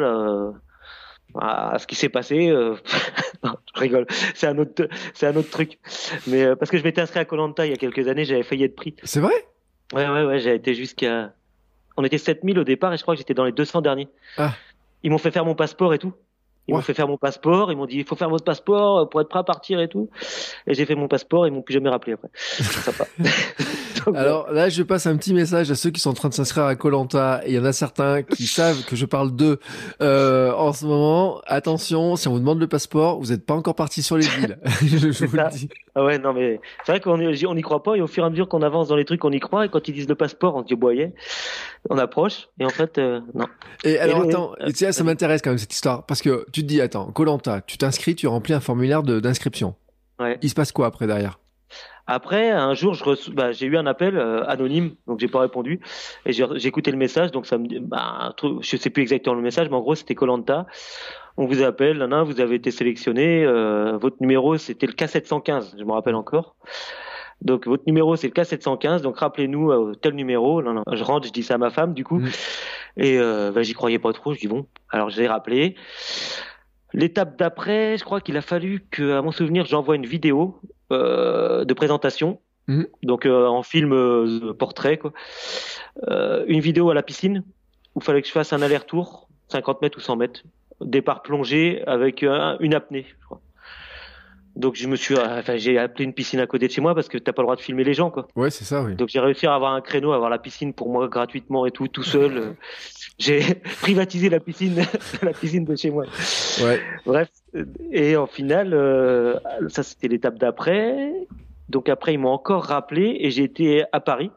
ce qui s'est passé, non, je rigole, c'est un autre truc. Mais parce que je m'étais inscrit à Koh Lanta il y a quelques années, j'avais failli être pris. C'est vrai? Ouais, j'ai été jusqu'à... On était 7000 au départ et je crois que j'étais dans les 200 derniers. Ah. Ils m'ont fait faire mon passeport et tout. Ils m'ont fait faire mon passeport, ils m'ont dit il faut faire votre passeport pour être prêt à partir et tout. Et j'ai fait mon passeport, ils m'ont plus jamais rappelé après. Sympa. Donc, alors là, je passe un petit message à ceux qui sont en train de s'inscrire à Koh Lanta. Il y en a certains qui savent que je parle d'eux en ce moment. Attention, si on vous demande le passeport, vous n'êtes pas encore parti sur les îles. je vous le dis. Ah ouais, non mais c'est vrai qu'on n'y croit pas et au fur et à mesure qu'on avance dans les trucs, on y croit et quand ils disent le passeport, on se dit boyer. On approche et en fait non. Et alors attends, tu sais, ça m'intéresse quand même cette histoire parce que tu te dis attends, Koh Lanta, tu t'inscris, tu remplis un formulaire d'inscription. Ouais. Il se passe quoi après derrière? Après, un jour, j'ai eu un appel anonyme, donc j'ai pas répondu, et j'ai écouté le message, donc ça me dit, je sais plus exactement le message, mais en gros, c'était Koh Lanta. On vous appelle, vous avez été sélectionné, votre numéro, c'était le K715, je me rappelle encore. Donc votre numéro, c'est le K715, donc rappelez-nous tel numéro. Je rentre, je dis ça à ma femme, du coup, et j'y croyais pas trop. Je dis bon, alors j'ai rappelé. L'étape d'après, je crois qu'il a fallu que, à mon souvenir, j'envoie une vidéo de présentation, donc en film portrait, quoi. Une vidéo à la piscine où il fallait que je fasse un aller-retour, 50 mètres ou 100 mètres, départ plongé avec une apnée, je crois. Donc j'ai appelé une piscine à côté de chez moi parce que t'as pas le droit de filmer les gens, quoi. Ouais, c'est ça, oui. Donc j'ai réussi à avoir un créneau, à avoir la piscine pour moi gratuitement et tout seul. J'ai privatisé la piscine de chez moi. Ouais. Bref, et en finale, ça c'était l'étape d'après. Donc après ils m'ont encore rappelé et j'ai été à Paris.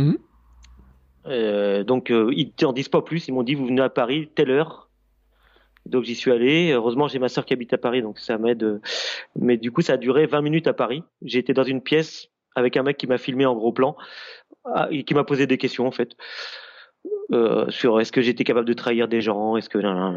Donc ils t'en disent pas plus. Ils m'ont dit vous venez à Paris telle heure. Donc j'y suis allé. Heureusement j'ai ma sœur qui habite à Paris, donc ça m'aide. Mais du coup ça a duré 20 minutes à Paris. J'ai été dans une pièce avec un mec qui m'a filmé en gros plan et qui m'a posé des questions en fait sur est-ce que j'étais capable de trahir des gens, est-ce que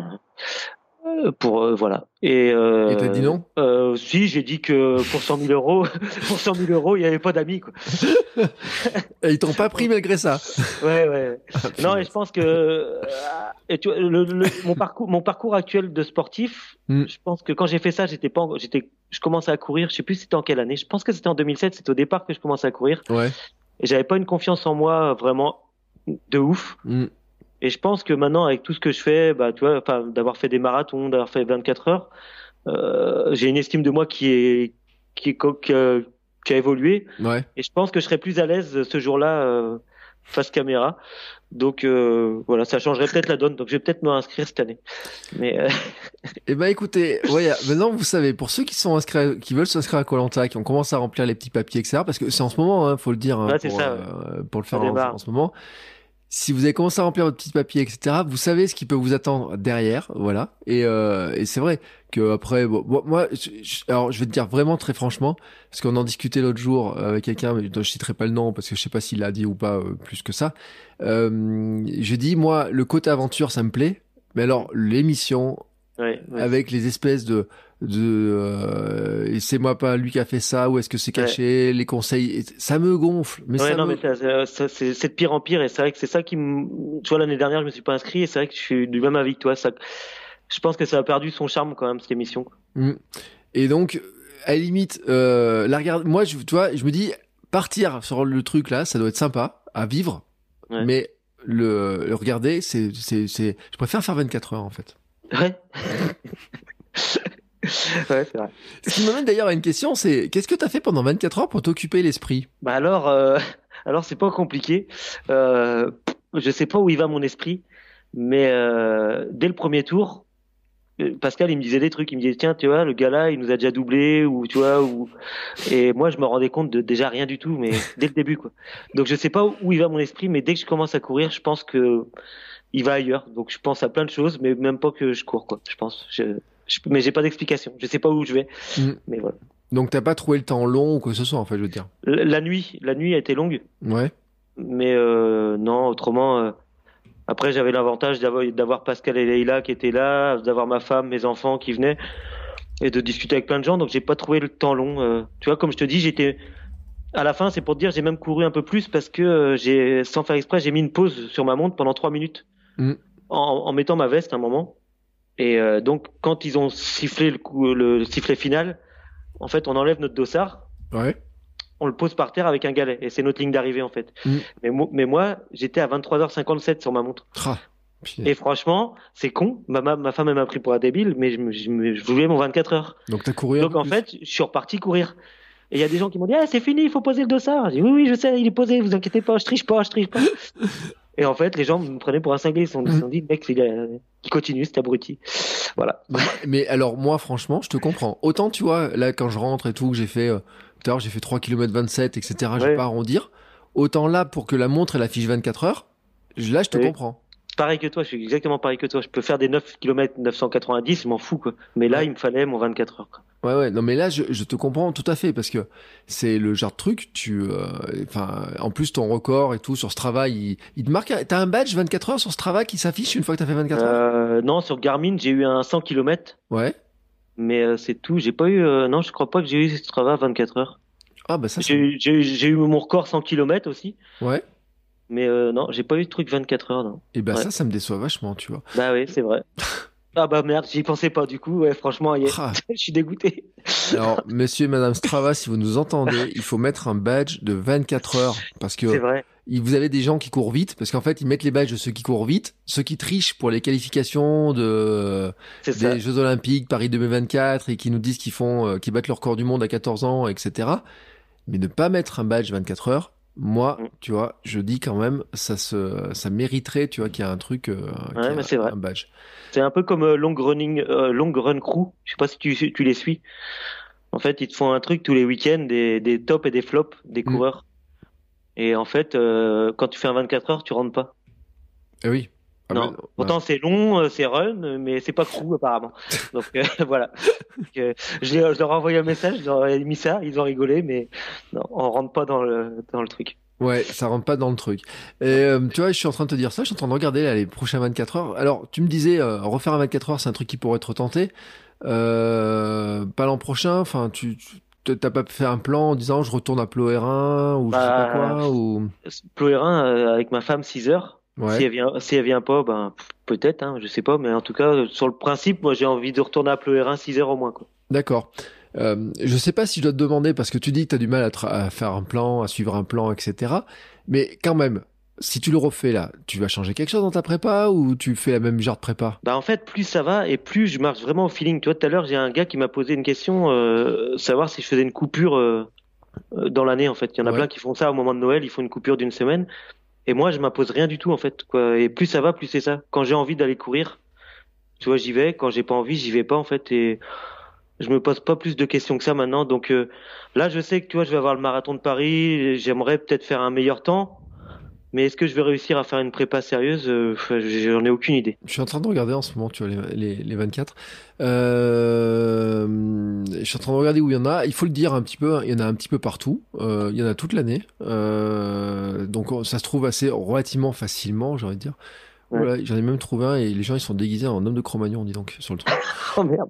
voilà. Et t'as dit non? Si, j'ai dit que pour 100 000 euros, il n'y avait pas d'amis, quoi. Et ils t'ont pas pris malgré ça. Ouais. Non, et je pense que et tu vois, mon parcours actuel de sportif, je pense que quand j'ai fait ça, je commençais à courir. Je sais plus c'était en quelle année. Je pense que c'était en 2007. C'était au départ que je commençais à courir. Ouais. Et j'avais pas une confiance en moi vraiment de ouf. Et je pense que maintenant, avec tout ce que je fais, tu vois, enfin, d'avoir fait des marathons, d'avoir fait 24 heures, j'ai une estime de moi qui a évolué. Ouais. Et je pense que je serais plus à l'aise ce jour-là face caméra. Donc voilà, ça changerait peut-être la donne. Donc je vais peut-être me inscrire cette année. Mais eh ben écoutez, maintenant vous savez, pour ceux qui sont inscrits, qui veulent s'inscrire à Koh Lanta, qui ont commencé à remplir les petits papiers, etc. Parce que c'est en ce moment, faut le dire, pour le faire en ce moment. Si vous avez commencé à remplir votre petit papier, etc., vous savez ce qui peut vous attendre derrière, voilà. Et c'est vrai que après, moi, alors je vais te dire vraiment très franchement, parce qu'on en discutait l'autre jour avec quelqu'un, mais je citerai pas le nom parce que je sais pas s'il l'a dit ou pas plus que ça. J'ai dit moi, le côté aventure, ça me plaît, mais alors l'émission avec les espèces de et c'est moi pas lui qui a fait ça, ou est-ce que c'est caché, les conseils, ça me gonfle. Mais c'est de pire en pire, et c'est vrai que c'est ça qui tu vois, l'année dernière je me suis pas inscrit et c'est vrai que je suis du même avis que toi, je pense que ça a perdu son charme quand même, cette émission. Et donc à la limite, la regarde. Moi, tu vois, je me dis partir sur le truc là, ça doit être sympa à vivre, Ouais. mais le regarder, je préfère faire 24 heures en fait. Ouais. Ouais, c'est vrai. Ce qui m'amène d'ailleurs à une question, c'est qu'est-ce que t'as fait pendant 24 heures pour t'occuper l'esprit? Bah alors c'est pas compliqué. Je sais pas où il va mon esprit, mais dès le premier tour, Pascal il me disait des trucs, il me disait tiens tu vois le gars là il nous a déjà doublé ou tu vois ou et moi je me rendais compte de déjà rien du tout, mais dès le début quoi. Donc je sais pas où il va mon esprit, mais dès que je commence à courir, je pense que il va ailleurs. Donc je pense à plein de choses, mais même pas que je cours quoi. Je pense. Mais j'ai pas d'explication. Je sais pas où je vais. Mais voilà. Donc t'as pas trouvé le temps long ou quoi que ce soit en fait, je veux dire. La nuit a été longue, Ouais. mais non, autrement. Après, j'avais l'avantage d'avoir Pascal et Leïla qui étaient là, d'avoir ma femme, mes enfants qui venaient, et de discuter avec plein de gens. Donc, j'ai pas trouvé le temps long. Tu vois, comme je te dis, j'étais à la fin, c'est pour te dire, j'ai même couru un peu plus parce que sans faire exprès, j'ai mis une pause sur ma montre pendant 3 minutes en mettant ma veste à un moment. Et donc, quand ils ont sifflé le sifflet final, en fait, on enlève notre dossard. Ouais. On le pose par terre avec un galet et c'est notre ligne d'arrivée en fait. Mais moi, j'étais à 23h57 sur ma montre. Et franchement, c'est con. Ma femme elle m'a pris pour un débile, mais je voulais mon 24 heures. Donc t'as couru. Donc en fait, je suis reparti courir. Et il y a des gens qui m'ont dit c'est fini, il faut poser le dossard. J'ai dit oui, je sais, il est posé, vous inquiétez pas, je triche pas. Et en fait, les gens me prenaient pour un cinglé. Ils se sont dit le mec, il continue, c'est abruti. Voilà. Mais alors moi, franchement, je te comprends. Autant tu vois, là quand je rentre et tout, que j'ai fait tout à l'heure, j'ai fait 3 km 27, etc. Je vais pas arrondir. Autant là, pour que la montre elle affiche 24 heures, là je te comprends. Pareil que toi, je suis exactement pareil que toi. Je peux faire des 9 km 990, je m'en fous quoi. Mais là, il me fallait mon 24 heures. Quoi. Ouais, non mais là je te comprends tout à fait parce que c'est le genre de truc, en plus ton record et tout sur Strava, il te marque, t'as un badge 24 heures sur Strava qui s'affiche une fois que t'as fait 24 heures? Non, sur Garmin, j'ai eu un 100 km. Ouais. Mais c'est tout, j'ai pas eu, non, je crois pas que j'ai eu Strava 24 heures. Ah bah ça j'ai eu mon record 100 km aussi. Ouais. Mais non, j'ai pas eu de truc 24 heures, non. Et bah ça me déçoit vachement, tu vois. Bah oui, c'est vrai. Ah bah merde, j'y pensais pas du coup, ouais, franchement, je suis dégoûté. Alors, monsieur et madame Strava, si vous nous entendez, il faut mettre un badge de 24 heures parce que c'est vrai. Vous avez des gens qui courent vite parce qu'en fait, ils mettent les badges de ceux qui courent vite, ceux qui trichent pour les qualifications des Jeux Olympiques Paris 2024 et qui nous disent qu'ils battent le record du monde à 14 ans, etc. Mais ne pas mettre un badge 24 heures, moi, tu vois, je dis quand même, ça mériterait, tu vois, qu'il y a un truc, mais c'est vrai. un badge. C'est un peu comme long run crew. Je sais pas si tu les suis. En fait, ils te font un truc tous les week-ends, des tops et des flops des coureurs. Et en fait, quand tu fais un 24 heures, tu rentres pas. Eh oui. Non. Pourtant, c'est long, c'est run, mais c'est pas crew apparemment. Donc voilà. Donc, je leur ai envoyé un message, je leur ai mis ça, ils ont rigolé, mais non, on rentre pas dans le truc. Ouais, ça rentre pas dans le truc. Et tu vois, je suis en train de te dire ça, je suis en train de regarder là, les prochains 24 heures. Alors, tu me disais, refaire un 24 heures, c'est un truc qui pourrait être tenté. Pas l'an prochain, enfin, t'as pas fait un plan en disant je retourne à Plohérin ou je sais pas quoi ou... Plohérin avec ma femme 6 heures. Ouais. Si elle vient pas, ben peut-être, hein, je sais pas, mais en tout cas sur le principe, moi j'ai envie de retourner à Plohérin 6 heures au moins quoi. D'accord. Je sais pas si je dois te demander parce que tu dis que t'as du mal à faire un plan, à suivre un plan, etc. Mais quand même, si tu le refais là, tu vas changer quelque chose dans ta prépa ou tu fais la même genre de prépa? Bah en fait, plus ça va et plus je marche vraiment au feeling. Tu vois, tout à l'heure, j'ai un gars qui m'a posé une question, savoir si je faisais une coupure dans l'année. En fait, il y en a plein qui font ça au moment de Noël, ils font une coupure d'une semaine. Et moi, je m'impose rien du tout en fait. Quoi. Et plus ça va, plus c'est ça. Quand j'ai envie d'aller courir, tu vois, j'y vais. Quand j'ai pas envie, j'y vais pas en fait. Et je me pose pas plus de questions que ça maintenant. Donc là, je sais que tu vois, je vais avoir le marathon de Paris. J'aimerais peut-être faire un meilleur temps. Mais est-ce que je vais réussir à faire une prépa sérieuse? J'en ai aucune idée. Je suis en train de regarder en ce moment, tu vois, les 24. Je suis en train de regarder où il y en a. Il faut le dire un petit peu, il y en a un petit peu partout. Il y en a toute l'année. Donc ça se trouve relativement facilement, j'ai envie de dire. Ouais. Voilà, j'en ai même trouvé un et les gens ils sont déguisés en homme de Cro-Magnon, dis donc, sur le truc. Oh merde.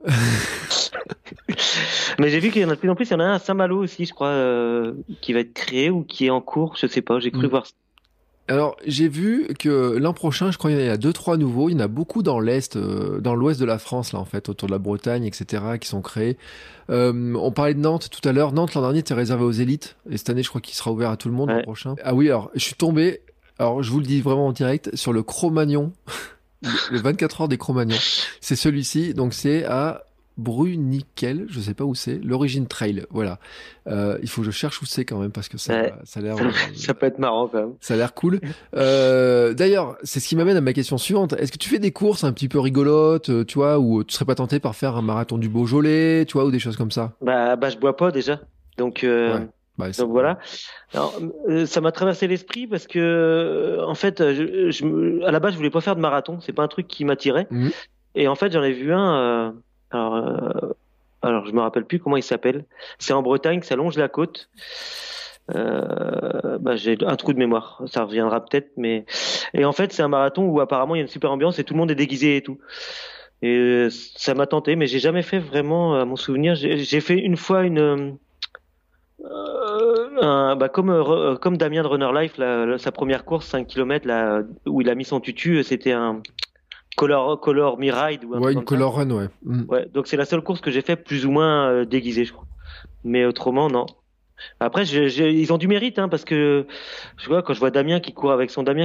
Mais j'ai vu qu'il y en a de plus en plus. Il y en a un à Saint-Malo aussi, je crois, qui va être créé ou qui est en cours. Je sais pas, j'ai cru voir ça. Alors, j'ai vu que l'an prochain, je crois qu'il y en a 2-3 nouveaux. Il y en a beaucoup dans l'Est, dans l'Ouest de la France, là, en fait, autour de la Bretagne, etc., qui sont créés. On parlait de Nantes tout à l'heure. Nantes, l'an dernier, était réservé aux élites. Et cette année, je crois qu'il sera ouvert à tout le monde l'an prochain. Ah oui, alors, je suis tombé, alors, je vous le dis vraiment en direct, sur le Cro-Magnon. Le 24 heures des Cro-Magnons. C'est celui-ci. Donc, c'est à Bruniquel, je sais pas où c'est, l'Origine Trail, voilà. Il faut que je cherche où c'est quand même parce que ça a l'air. Ça peut être marrant quand même. Ça a l'air cool. D'ailleurs, c'est ce qui m'amène à ma question suivante. Est-ce que tu fais des courses un petit peu rigolotes, tu vois, ou tu serais pas tenté par faire un marathon du Beaujolais, tu vois, ou des choses comme ça? Bah, je bois pas déjà, donc. Donc voilà. Alors, ça m'a traversé l'esprit parce que en fait, à la base, je voulais pas faire de marathon. C'est pas un truc qui m'attirait. Mhm. Et en fait, j'en ai vu un. Alors, je me rappelle plus comment il s'appelle. C'est en Bretagne, ça longe la côte. J'ai un trou de mémoire, ça reviendra peut-être, mais et en fait, c'est un marathon où apparemment il y a une super ambiance et tout le monde est déguisé et tout. Et ça m'a tenté, mais j'ai jamais fait vraiment, à mon souvenir. J'ai fait une fois comme Damien de Runner Life, sa première course 5 km là où il a mis son tutu, c'était un Color Me Ride ou un truc une comme color ça. run, ouais. Mhm. Ouais, donc c'est la seule course que j'ai fait plus ou moins déguisée, je crois. Mais autrement, non. Après, ils ont du mérite, hein, parce que je vois quand je vois Damien qui court avec son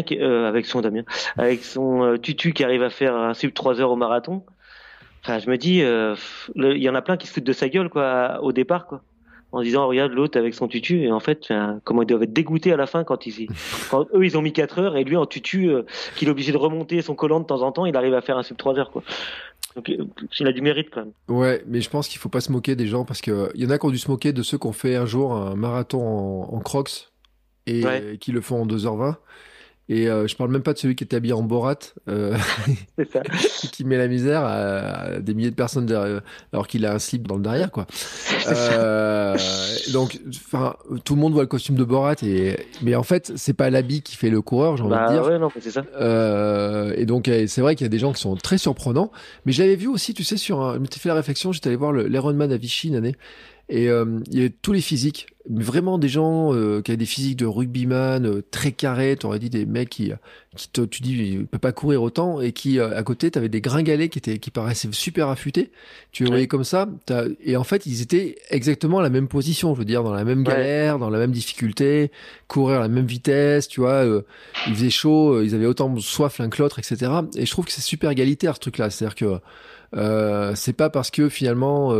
avec son tutu qui arrive à faire un sub 3 heures au marathon. Enfin, je me dis, il y en a plein qui se foutent de sa gueule, quoi, au départ, quoi, en disant regarde l'autre avec son tutu. Et en fait, comment ils doivent être dégoûtés à la fin quand eux ils ont mis 4 heures et lui en tutu, qu'il est obligé de remonter son collant de temps en temps, il arrive à faire un sub 3 heures, quoi. Donc, il a du mérite quand même. Ouais, mais je pense qu'il faut pas se moquer des gens parce que il y en a qui ont dû se moquer de ceux qui ont fait un jour un marathon en Crocs et Ouais, qui le font en 2h20. Et je parle même pas de celui qui était habillé en Borat, c'est ça. qui met la misère à des milliers de personnes derrière, alors qu'il a un slip dans le derrière, quoi. C'est ça. Donc, enfin, tout le monde voit le costume de Borat, mais en fait, c'est pas l'habit qui fait le coureur, j'ai envie de Bah dire. ouais, non, mais c'est ça. Et donc, c'est vrai qu'il y a des gens qui sont très surprenants. Mais j'avais vu aussi, tu sais, je m'étais fait la réflexion, j'étais allé voir l'Ironman à Vichy une année. Et il y avait tous les physiques, mais vraiment des gens qui avaient des physiques de rugbyman très carrés. T'aurais dit des mecs tu dis, il peut pas courir autant, et qui à côté, t'avais des gringalets qui paraissaient super affûtés. Tu les voyais Ouais. comme ça, et en fait, ils étaient exactement à la même position, je veux dire, dans la même Ouais. galère, dans la même difficulté, courir à la même vitesse, tu vois. Il faisait chaud, ils avaient autant soif l'un que l'autre, etc. Et je trouve que c'est super égalitaire ce truc-là, c'est-à-dire que c'est pas parce que finalement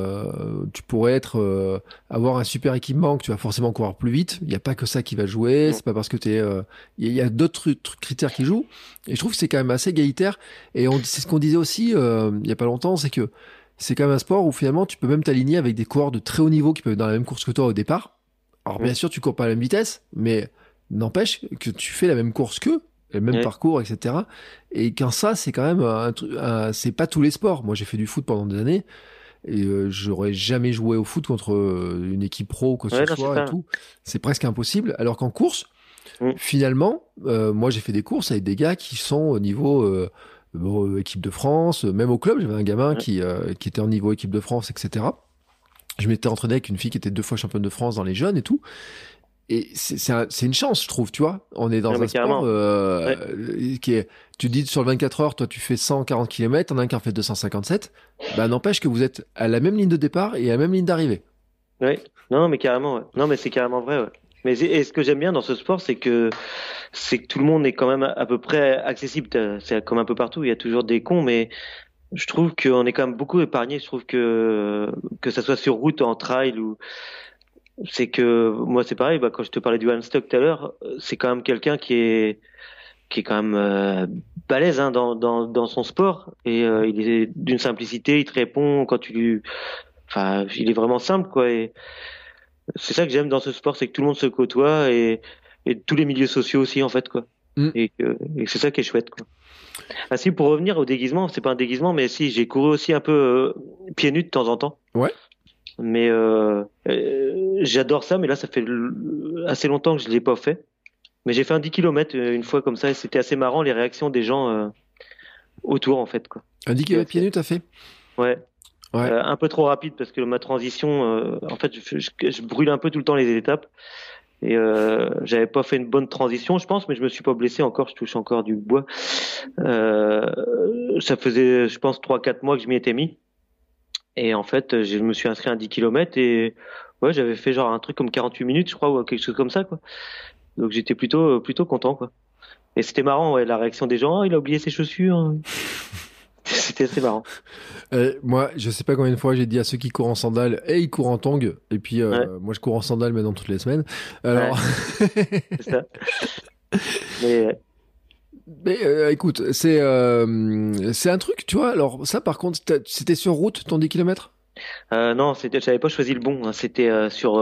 tu pourrais avoir un super équipement que tu vas forcément courir plus vite. Il n'y a pas que ça qui va jouer. Non. C'est pas parce que il y a d'autres critères qui jouent. Et je trouve que c'est quand même assez égalitaire. Et c'est ce qu'on disait aussi il y a pas longtemps, c'est que c'est quand même un sport où finalement tu peux même t'aligner avec des coureurs de très haut niveau qui peuvent être dans la même course que toi au départ. Alors bien sûr tu cours pas à la même vitesse, mais n'empêche que tu fais la même course qu'eux, le même Ouais. parcours, etc. Et quand ça, c'est quand même c'est pas tous les sports. Moi, j'ai fait du foot pendant des années et j'aurais jamais joué au foot contre une équipe pro ou quoi que ce Ouais, non, c'est soit et ça. tout. C'est presque impossible. Alors qu'en course, Mm. finalement, moi, j'ai fait des courses avec des gars qui sont au niveau équipe de France, même au club. J'avais un gamin Ouais. qui était en niveau équipe de France, etc. Je m'étais entraîné avec une fille qui était 2 fois championne de France dans les jeunes et tout. Et c'est une chance, je trouve, tu vois. On est dans Non, un mais sport carrément. Ouais. qui est, tu dis sur le 24 heures, toi tu fais 140 km, t'en as un qui en fait 257. Bah n'empêche que vous êtes à la même ligne de départ et à la même ligne d'arrivée. Ouais. Non, mais carrément, ouais. Non, mais c'est carrément vrai, ouais. Et ce que j'aime bien dans ce sport, c'est que tout le monde est quand même à peu près accessible. C'est comme un peu partout, il y a toujours des cons, mais je trouve qu'on est quand même beaucoup épargné. Je trouve que ça soit sur route, en trail ou c'est que moi c'est pareil. Bah, quand je te parlais du Stock tout à l'heure, c'est quand même quelqu'un qui est quand même balèze, hein, dans son sport et il est d'une simplicité. Il te répond quand enfin, il est vraiment simple, quoi. Et c'est ça que j'aime dans ce sport, c'est que tout le monde se côtoie et tous les milieux sociaux aussi, en fait, quoi. Mm. Et c'est ça qui est chouette, quoi. Ah si, pour revenir au déguisement, c'est pas un déguisement, mais si, j'ai couru aussi un peu pieds nus de temps en temps. Ouais. Mais j'adore ça, mais là, ça fait assez longtemps que je l'ai pas fait. Mais j'ai fait un 10 km une fois comme ça, et c'était assez marrant les réactions des gens autour, en fait, quoi. Un 10 km pieds nus, t'as fait? Ouais. Ouais. Un peu trop rapide parce que ma transition, en fait, je brûle un peu tout le temps les étapes. Et j'avais pas fait une bonne transition, je pense, mais je me suis pas blessé encore. Je touche encore du bois. Ça faisait, je pense, 3-4 mois que je m'y étais mis. Et en fait, je me suis inscrit à 10 kilomètres et ouais, j'avais fait genre un truc comme 48 minutes, je crois, ou quelque chose comme ça, quoi. Donc j'étais plutôt content, quoi. Et c'était marrant, ouais, la réaction des gens. Oh, il a oublié ses chaussures. C'était assez marrant. Moi, je sais pas combien de fois j'ai dit à ceux qui courent en sandales, ils courent en tongs. Et puis, moi, je cours en sandales maintenant toutes les semaines. Alors, c'est ça. Mais écoute, c'est un truc, tu vois. Alors, ça, par contre, c'était sur route, ton 10 km? non, j'avais pas choisi le bon. Hein. C'était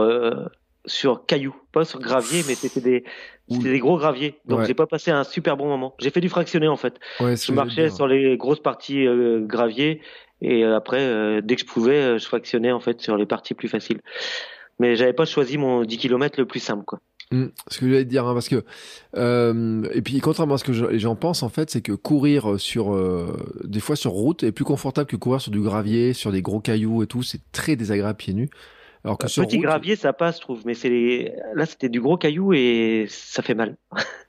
sur cailloux, pas sur gravier, mais c'était des gros graviers. Donc j'ai pas passé un super bon moment. J'ai fait du fractionné en fait. Ouais, je marchais sur les grosses parties gravier et après dès que je pouvais, je fractionnais en fait sur les parties plus faciles. Mais j'avais pas choisi mon 10 km le plus simple quoi. Ce que je voulais te dire, hein, parce que et puis contrairement à ce que les gens pensent en fait, c'est que courir sur des fois sur route est plus confortable que courir sur du gravier, sur des gros cailloux et tout. C'est très désagréable pieds nus. Alors que sur petit route, gravier, ça passe, je trouve, mais là c'était du gros caillou et ça fait mal.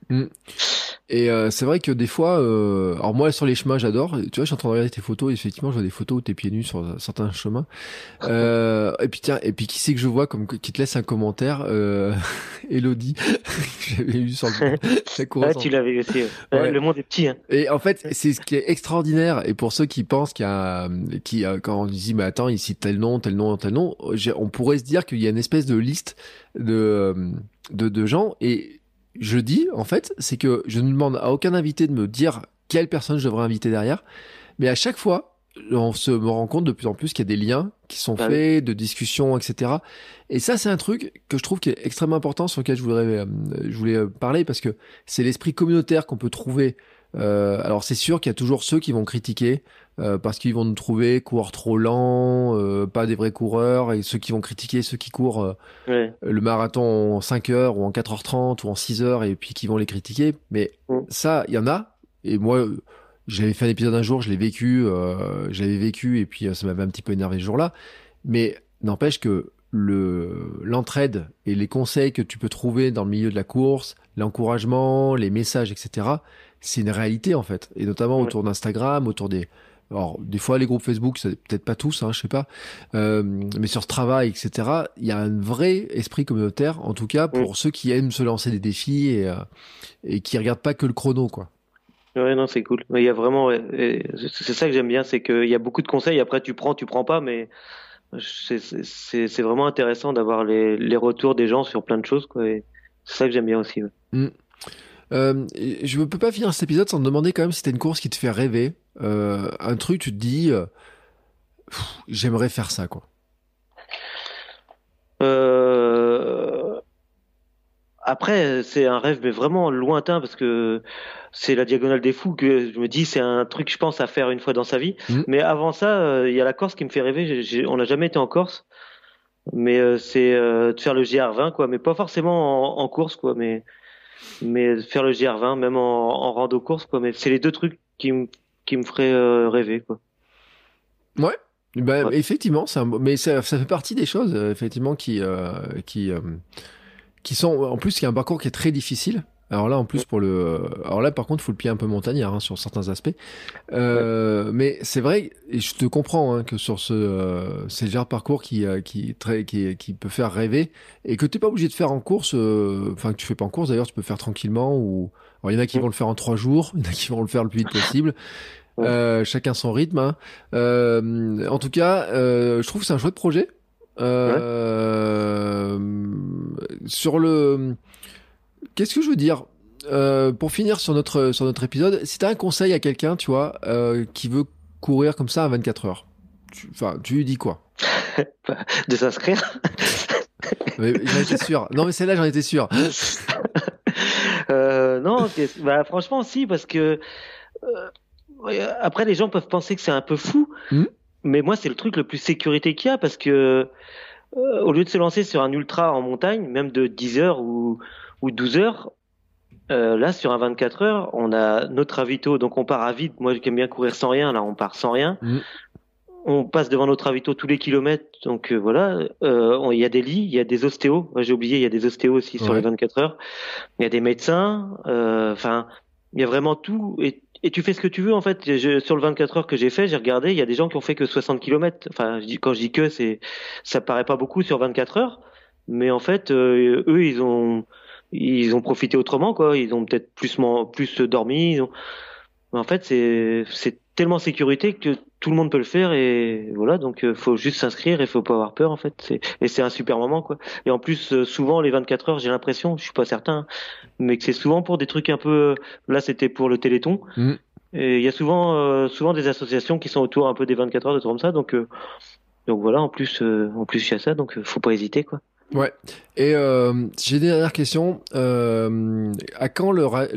Et c'est vrai que des fois, alors moi sur les chemins j'adore. Tu vois, je suis en train de regarder tes photos. Et effectivement, je vois des photos où t'es pieds nus sur certains chemins. Et puis tiens, et puis qui c'est que je vois qui te laisse un commentaire, Elodie, j'avais lu sur la course. Ouais, tu l'avais aussi. Ouais. Le monde est petit. Hein. Et en fait, c'est ce qui est extraordinaire. Et pour ceux qui pensent quand on dit mais attends, ici tel nom, on pourrait se dire qu'il y a une espèce de liste de gens et je dis, en fait, c'est que je ne demande à aucun invité de me dire quelle personne je devrais inviter derrière, mais à chaque fois, me rend compte de plus en plus qu'il y a des liens qui sont faits, de discussions, etc. Et ça, c'est un truc que je trouve qui est extrêmement important, sur lequel je voulais parler, parce que c'est l'esprit communautaire qu'on peut trouver. Alors c'est sûr qu'il y a toujours ceux qui vont critiquer, parce qu'ils vont nous trouver coureurs trop lents, pas des vrais coureurs, et ceux qui vont critiquer ceux qui courent le marathon en 5 heures ou en 4h30 ou en 6 heures et puis qui vont les critiquer. Mais ça, il y en a. Et moi, j'avais fait un épisode un jour, je l'avais vécu et puis ça m'avait un petit peu énervé ce jour-là. Mais n'empêche que l'entraide et les conseils que tu peux trouver dans le milieu de la course, l'encouragement, les messages, etc., c'est une réalité en fait. Et notamment autour d'Instagram, alors, des fois, les groupes Facebook, c'est peut-être pas tous, hein, je sais pas. Mais sur ce travail, etc., il y a un vrai esprit communautaire, en tout cas, pour ceux qui aiment se lancer des défis et qui regardent pas que le chrono, quoi. Ouais, non, c'est cool. Il y a vraiment, c'est ça que j'aime bien, c'est qu'il y a beaucoup de conseils. Après, tu prends pas, mais c'est vraiment intéressant d'avoir les retours des gens sur plein de choses, quoi. Et c'est ça que j'aime bien aussi. Ouais. Je ne peux pas finir cet épisode sans te demander quand même si t'as une course qui te fait rêver. Un truc, tu te dis, j'aimerais faire ça, quoi. Après, c'est un rêve, mais vraiment lointain, parce que c'est la Diagonale des Fous que je me dis, c'est un truc, je pense, à faire une fois dans sa vie. Mais avant ça, il y a la Corse qui me fait rêver. On n'a jamais été en Corse, mais c'est de faire le GR20, quoi. Mais pas forcément en course, quoi. Mais faire le GR20, même en rando course, quoi. Mais c'est les deux trucs qui me feraient rêver, quoi. Ouais. Ben, effectivement, mais ça fait partie des choses, effectivement, qui sont, en plus, il y a un parcours qui est très difficile. Alors là, en plus, alors là, par contre, il faut le pied un peu montagnard, hein, sur certains aspects. Mais c'est vrai, et je te comprends, hein, que sur c'est le genre de parcours qui peut faire rêver, et que t'es pas obligé de faire en course, que tu fais pas en course, d'ailleurs, tu peux faire tranquillement, alors, il y en a qui vont le faire en 3 jours, il y en a qui vont le faire le plus vite possible. Chacun son rythme, hein. En tout cas, je trouve que c'est un chouette projet. Qu'est-ce que je veux dire, pour finir sur notre épisode, si t'as un conseil à quelqu'un, tu vois, qui veut courir comme ça à 24 heures, tu lui dis quoi? De s'inscrire. Mais j'en étais sûr. Non, mais celle-là, j'en étais sûr. Non, franchement, si, parce que après, les gens peuvent penser que c'est un peu fou, mais moi, c'est le truc le plus sécurité qu'il y a, parce que au lieu de se lancer sur un ultra en montagne, même de 10 heures ou 12 heures, là, sur un 24 heures, on a notre ravito, donc on part à vide. Moi, j'aime bien courir sans rien, là, on part sans rien. on passe devant notre ravito tous les kilomètres, donc voilà. Il y a des lits, il y a des ostéos. J'ai oublié, il y a des ostéos aussi sur les 24 heures. Il y a des médecins. Enfin, il y a vraiment tout. Et tu fais ce que tu veux en fait. Sur le 24 heures que j'ai fait, j'ai regardé, il y a des gens qui ont fait que 60 kilomètres. Enfin, quand je dis que, ça paraît pas beaucoup sur 24 heures, mais en fait, eux, ils ont profité autrement, quoi. Ils ont peut-être plus dormi. Mais en fait, c'est tellement sécurité que tout le monde peut le faire et voilà. Donc, faut juste s'inscrire et faut pas avoir peur, en fait. Et c'est un super moment, quoi. Et en plus, souvent, les 24 heures, j'ai l'impression, je suis pas certain, mais que c'est souvent pour des trucs un peu, là, c'était pour le Téléthon. Et il y a souvent des associations qui sont autour un peu des 24 heures, de trucs comme ça. Donc voilà, en plus, il y a ça, donc faut pas hésiter, quoi. Ouais. Et j'ai une dernière question. À quand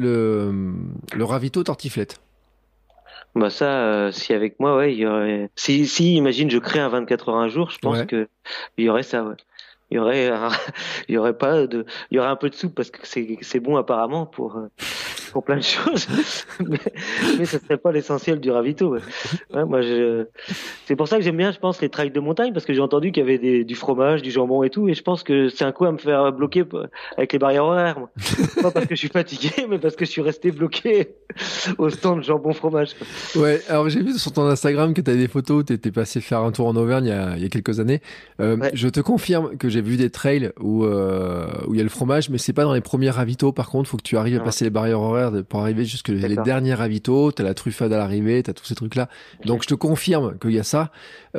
le ravito tartiflette? Bah ça, si avec moi, ouais, il y aurait. Si, imagine, je crée un 24 heures un jour, je pense que il y aurait ça, ouais. Il y aurait, il y aurait pas de, il y aurait un peu de soupe parce que c'est bon apparemment pour plein de choses, mais ce serait pas l'essentiel du ravito. Ouais. Ouais, moi, c'est pour ça que j'aime bien, je pense, les trails de montagne parce que j'ai entendu qu'il y avait du fromage, du jambon et tout, et je pense que c'est un coup à me faire bloquer avec les barrières horaires. Moi. Pas parce que je suis fatigué, mais parce que je suis resté bloqué au stand jambon fromage. Quoi. Ouais, alors j'ai vu sur ton Instagram que tu as des photos, tu étais passé faire un tour en Auvergne il y a quelques années. Je te confirme que j'ai vu des trails où il y a le fromage, mais c'est pas dans les premiers ravitaux. Par contre, faut que tu arrives à passer les barrières horaires pour arriver jusque les derniers ravitaux. T'as la truffade à l'arrivée, t'as tous ces trucs-là. Donc je te confirme qu'il y a ça.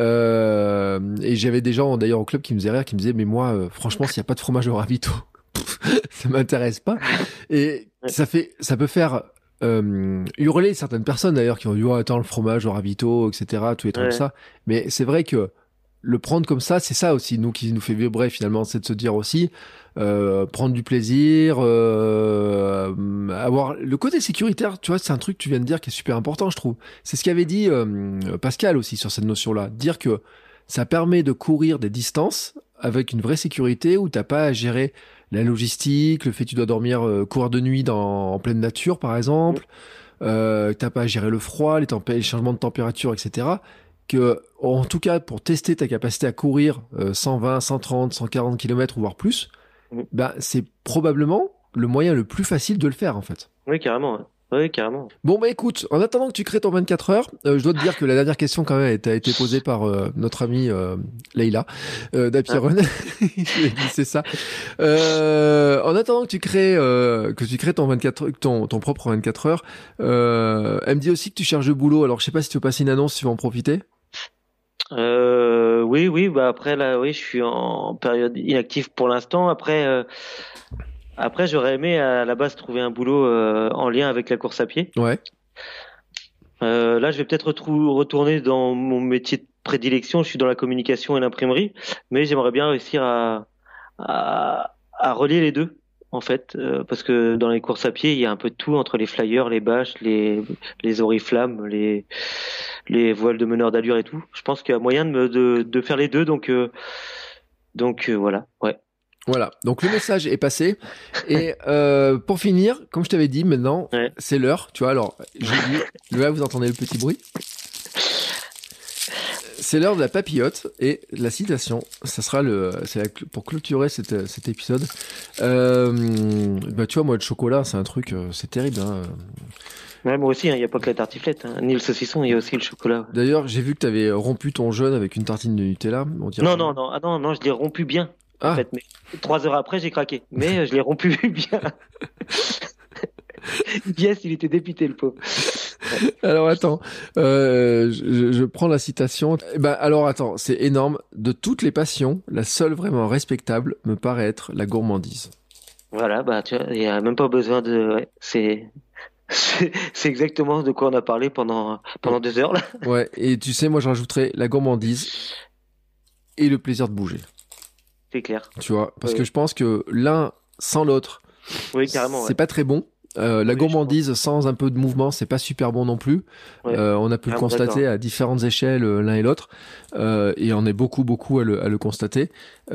Et j'avais des gens d'ailleurs au club qui me faisaient rire, qui me disaient mais moi, franchement, s'il y a pas de fromage au ravito, ça m'intéresse pas. Et ça peut faire hurler certaines personnes d'ailleurs qui ont dit oh attends le fromage au ravito, etc. Tous les trucs comme ça. Mais c'est vrai que le prendre comme ça, c'est ça aussi, nous qui nous fait vibrer finalement, c'est de se dire aussi, prendre du plaisir, avoir le côté sécuritaire, tu vois, c'est un truc que tu viens de dire qui est super important, je trouve. C'est ce qu'avait dit Pascal aussi sur cette notion-là, dire que ça permet de courir des distances avec une vraie sécurité où t'as pas à gérer la logistique, le fait que tu dois dormir, courir de nuit en pleine nature par exemple, t'as pas à gérer le froid, les changements de température, etc. Que, en tout cas, pour tester ta capacité à courir 120, 130, 140 km ou voire plus, ben, c'est probablement le moyen le plus facile de le faire, en fait. Oui, carrément. Oui, carrément. Bon, bah écoute, en attendant que tu crées ton 24 heures, je dois te dire que la dernière question, quand même, a été posée par notre amie Leïla d'Happy Run. C'est ça. En attendant que tu crées ton propre 24 heures, elle me dit aussi que tu cherches du boulot. Alors, je sais pas si tu veux passer une annonce, si tu veux en profiter. Oui, bah après là, oui, je suis en période inactive pour l'instant. Après, j'aurais aimé à la base trouver un boulot en lien avec la course à pied. Ouais. Là, je vais peut-être retourner dans mon métier de prédilection. Je suis dans la communication et l'imprimerie, mais j'aimerais bien réussir à relier les deux, en fait, parce que dans les courses à pied, il y a un peu de tout entre les flyers, les bâches, les oriflammes, les voiles de meneur d'allure et tout. Je pense qu'il y a moyen de faire les deux, donc voilà, ouais. Voilà, donc le message est passé. Et pour finir, comme je t'avais dit, maintenant, c'est l'heure. Tu vois, alors, là, vous entendez le petit bruit. C'est l'heure de la papillote et la citation. Ça sera pour clôturer cet épisode. Bah, tu vois, moi, le chocolat, c'est un truc, c'est terrible. Hein. Ouais, moi aussi, il n'y a pas que la tartiflette, hein. Ni le saucisson, il y a aussi le chocolat. D'ailleurs, j'ai vu que tu avais rompu ton jeûne avec une tartine de Nutella. Non, je l'ai rompu bien. En fait, mais 3 heures après, j'ai craqué. Mais je l'ai rompu bien. Yes, il était dépité, le pauvre. Alors attends, je prends la citation. Alors attends, c'est énorme. De toutes les passions, la seule vraiment respectable me paraît être la gourmandise. Voilà, bah tu vois, il y a même pas besoin de. Ouais, c'est exactement de quoi on a parlé pendant 2 heures là. Ouais, et tu sais, moi je rajouterais la gourmandise et le plaisir de bouger. C'est clair. Tu vois, parce que je pense que l'un sans l'autre, oui, carrément, c'est pas très bon. La gourmandise sans un peu de mouvement, c'est pas super bon non plus. Ouais. On a pu le constater à différentes échelles l'un et l'autre, et on est beaucoup à le constater.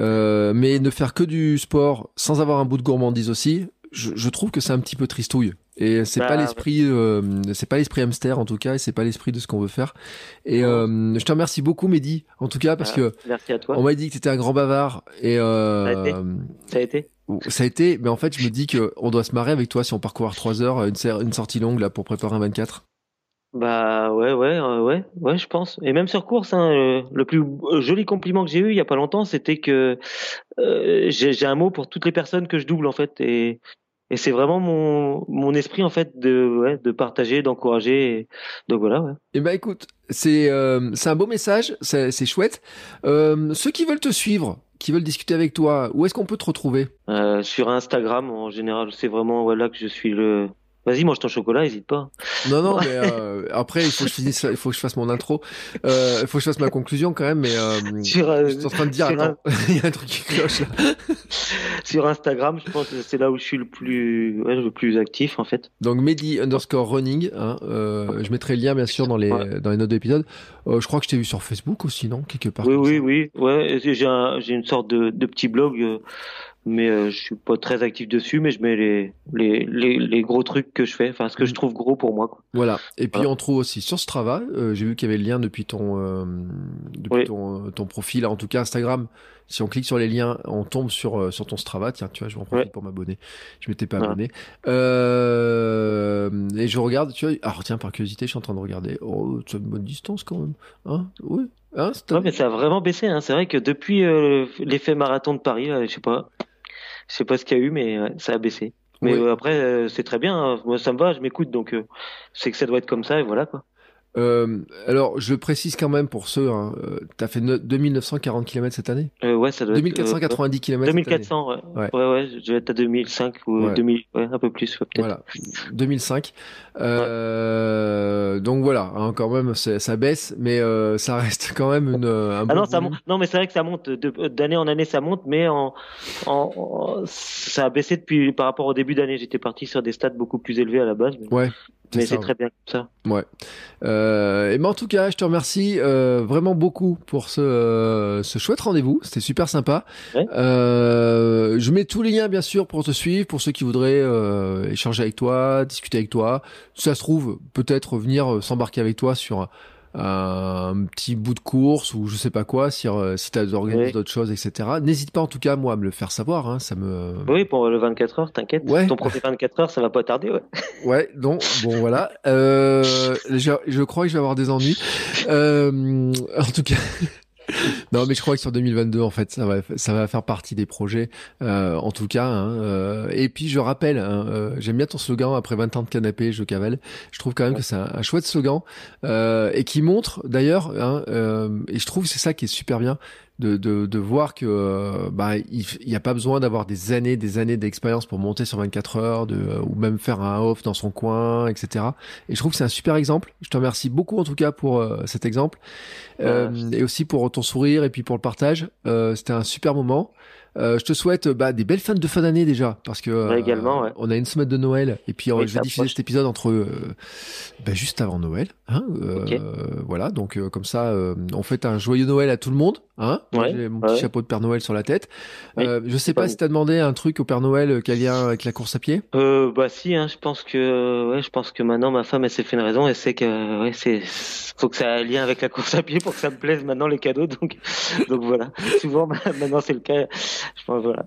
Mais ne faire que du sport sans avoir un bout de gourmandise aussi, je trouve que c'est un petit peu tristouille. Et c'est pas l'esprit, c'est pas l'esprit hamster en tout cas, et c'est pas l'esprit de ce qu'on veut faire. Et je te remercie beaucoup, Mehdi, en tout cas, parce que merci à toi. On m'a dit que t'étais un grand bavard, et ça a été. Mais en fait, je me dis que on doit se marrer avec toi si on parcourt 3 heures, une sortie longue là pour préparer un 24. Bah ouais, je pense. Et même sur course, hein, le plus joli compliment que j'ai eu il y a pas longtemps, c'était que j'ai un mot pour toutes les personnes que je double en fait, et c'est vraiment mon esprit en fait de partager, d'encourager. Donc voilà, ouais. Eh ben écoute, c'est un beau message, c'est chouette. Ceux qui veulent te suivre, qui veulent discuter avec toi, où est-ce qu'on peut te retrouver? Sur Instagram en général, c'est vraiment là que je suis le. Vas-y, mange ton chocolat, hésite pas. Non, mais après il faut que je finisse, il faut que je fasse mon intro, il faut que je fasse ma conclusion quand même. Mais je suis en train de dire, attends, il y a un truc qui cloche là. Sur Instagram, je pense que c'est là où je suis le plus actif en fait. Donc Mehdi_running, hein, je mettrai le lien bien sûr dans les notes de l'épisode. Je crois que je t'ai vu sur Facebook aussi, non, quelque part. Oui. Ouais, j'ai une sorte de petit blog. Mais je suis pas très actif dessus, mais je mets les gros trucs que je fais, enfin ce que je trouve gros pour moi, quoi. Voilà. Et puis on trouve aussi sur Strava, j'ai vu qu'il y avait le lien depuis ton profil, en tout cas Instagram. Si on clique sur les liens, on tombe sur ton Strava. Tiens, tu vois, je vais en profiter pour m'abonner. Je m'étais pas abonné. Et je regarde, tu vois. Alors tiens, par curiosité, je suis en train de regarder. Oh, tu as une bonne distance quand même, hein? Oui. Hein, mais ça a vraiment baissé, hein. C'est vrai que depuis l'effet marathon de Paris, je sais pas ce qu'il y a eu, mais ça a baissé. Mais après, c'est très bien, hein. Moi, ça me va, je m'écoute, donc c'est que ça doit être comme ça, et voilà, quoi. Alors, je précise quand même pour ceux, hein, t'as fait 2940 km cette année? Ouais, ça doit 2490 km 2400, cette année. Ouais, je vais être à 2005 ou 2000, un peu plus, peut-être. Voilà, 2005. Donc voilà, hein, quand même, ça baisse, mais ça reste quand même un bon volume. Non, mais c'est vrai que ça monte d'année en année, ça monte, mais ça a baissé depuis par rapport au début d'année. J'étais parti sur des stats beaucoup plus élevés à la base. Mais c'est très bien comme ça. Ouais. Et ben en tout cas, je te remercie vraiment beaucoup pour ce chouette rendez-vous. C'était super sympa. Je mets tous les liens bien sûr pour te suivre, pour ceux qui voudraient échanger avec toi, discuter avec toi. Si ça se trouve, peut-être venir s'embarquer avec toi sur un petit bout de course ou je sais pas quoi, si t'as organisé d'autres choses, etc. N'hésite pas en tout cas moi à me le faire savoir, hein, ça me. Oui, pour le 24 heures, t'inquiète. Ouais. Ton premier 24 heures, ça va pas tarder, ouais. Ouais, donc bon voilà. Je crois que je vais avoir des ennuis. En tout cas. Non, mais je crois que sur 2022, en fait, ça va faire partie des projets, en tout cas. Hein, et puis je rappelle, hein, j'aime bien ton slogan. Après 20 ans de canapé, je cavale. Je trouve quand même que c'est un chouette slogan et qui montre d'ailleurs. Hein, et je trouve que c'est ça qui est super bien de voir que il y a pas besoin d'avoir des années d'expérience pour monter sur 24 heures, ou même faire un off dans son coin, etc. Et je trouve que c'est un super exemple. Je te remercie beaucoup en tout cas pour cet exemple. Et aussi pour ton sourire et puis pour le partage. C'était un super moment. Je te souhaite des belles fêtes de fin d'année déjà, parce que également, on a une semaine de Noël et puis je vais diffuser cet épisode entre juste avant Noël. Hein, voilà, donc comme ça, on fête un joyeux Noël à tout le monde. Hein, j'ai mon petit chapeau de Père Noël sur la tête. Je sais pas si t'as demandé un truc au Père Noël qui a lien avec la course à pied. Si, hein, je pense que maintenant ma femme elle s'est fait une raison, elle sait que faut que ça ait un lien avec la course à pied pour que ça me plaise maintenant les cadeaux, donc voilà. Souvent maintenant c'est le cas. Je pense, voilà.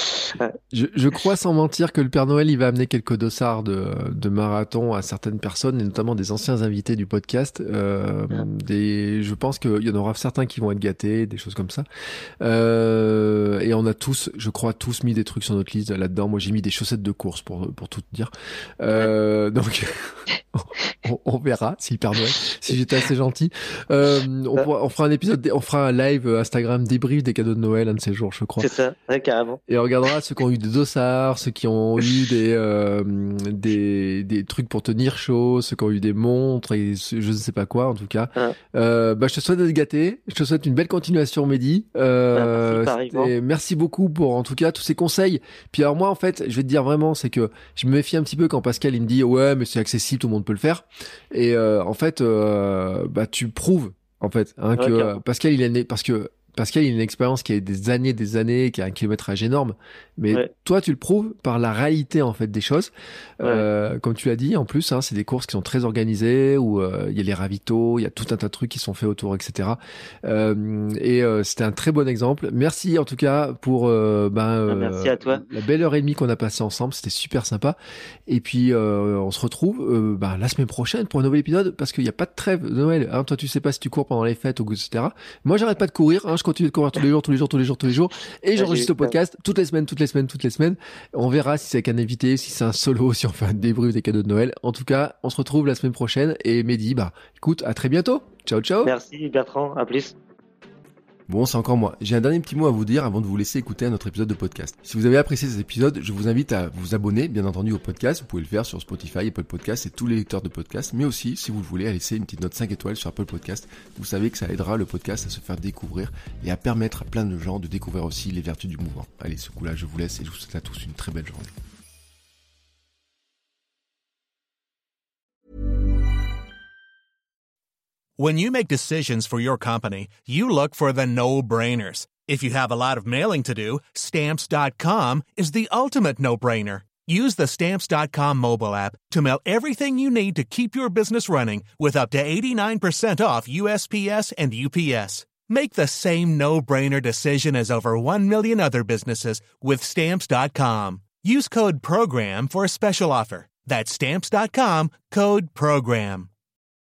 Je crois sans mentir que le Père Noël il va amener quelques dossards de marathon à certaines personnes et notamment des anciens invités du podcast. Je pense qu'il y en aura certains qui vont être gâtés, des choses comme ça. Et on a tous, je crois, mis des trucs sur notre liste là-dedans. Moi j'ai mis des chaussettes de course pour tout te dire. Donc on verra si le Père Noël, si j'étais assez gentil. On fera un épisode, on fera un live Instagram débrief des cadeaux de Noël un de ces jours, je crois. C'est ça, ouais, carrément. Et on regardera ceux qui ont eu des dossards, ceux qui ont eu des trucs pour tenir chaud, ceux qui ont eu des montres et je ne sais pas quoi en tout cas. Je te souhaite d'être gâté, je te souhaite une belle continuation Mehdi. Merci beaucoup pour en tout cas tous ces conseils. Puis alors moi en fait, je vais te dire vraiment, c'est que je me méfie un petit peu quand Pascal il me dit ouais mais c'est accessible, tout le monde peut le faire. Et en fait, tu prouves en fait que Pascal il est né parce que Pascal, il a une expérience qui a des années, qui a un kilométrage énorme. Mais toi, tu le prouves par la réalité, en fait, des choses. Comme tu l'as dit, en plus, c'est des courses qui sont très organisées, où il y a les ravitaux, il y a tout un tas de trucs qui sont faits autour, etc. C'était un très bon exemple. Merci, en tout cas, pour merci à toi. La belle heure et demie qu'on a passée ensemble. C'était super sympa. Et puis, on se retrouve la semaine prochaine pour un nouvel épisode, parce qu'il n'y a pas de trêve de Noël. Toi, tu sais pas si tu cours pendant les fêtes, etc. Moi, j'arrête pas de courir. Je continue de courir tous les jours. Et j'enregistre le podcast toutes les semaines. On verra si c'est avec un invité, si c'est un solo, si on fait un débrief des cadeaux de Noël. En tout cas, on se retrouve la semaine prochaine. Et Mehdi, écoute, à très bientôt. Ciao. Merci Bertrand, à plus. Bon, c'est encore moi. J'ai un dernier petit mot à vous dire avant de vous laisser écouter un autre épisode de podcast. Si vous avez apprécié cet épisode, je vous invite à vous abonner, bien entendu, au podcast. Vous pouvez le faire sur Spotify, Apple Podcast et tous les lecteurs de podcasts. Mais aussi, si vous le voulez, à laisser une petite note 5 étoiles sur Apple Podcast. Vous savez que ça aidera le podcast à se faire découvrir et à permettre à plein de gens de découvrir aussi les vertus du mouvement. Allez, ce coup-là, je vous laisse et je vous souhaite à tous une très belle journée. When you make decisions for your company, you look for the no-brainers. If you have a lot of mailing to do, Stamps.com is the ultimate no-brainer. Use the Stamps.com mobile app to mail everything you need to keep your business running with up to 89% off USPS and UPS. Make the same no-brainer decision as over 1 million other businesses with Stamps.com. Use code PROGRAM for a special offer. That's Stamps.com, code PROGRAM.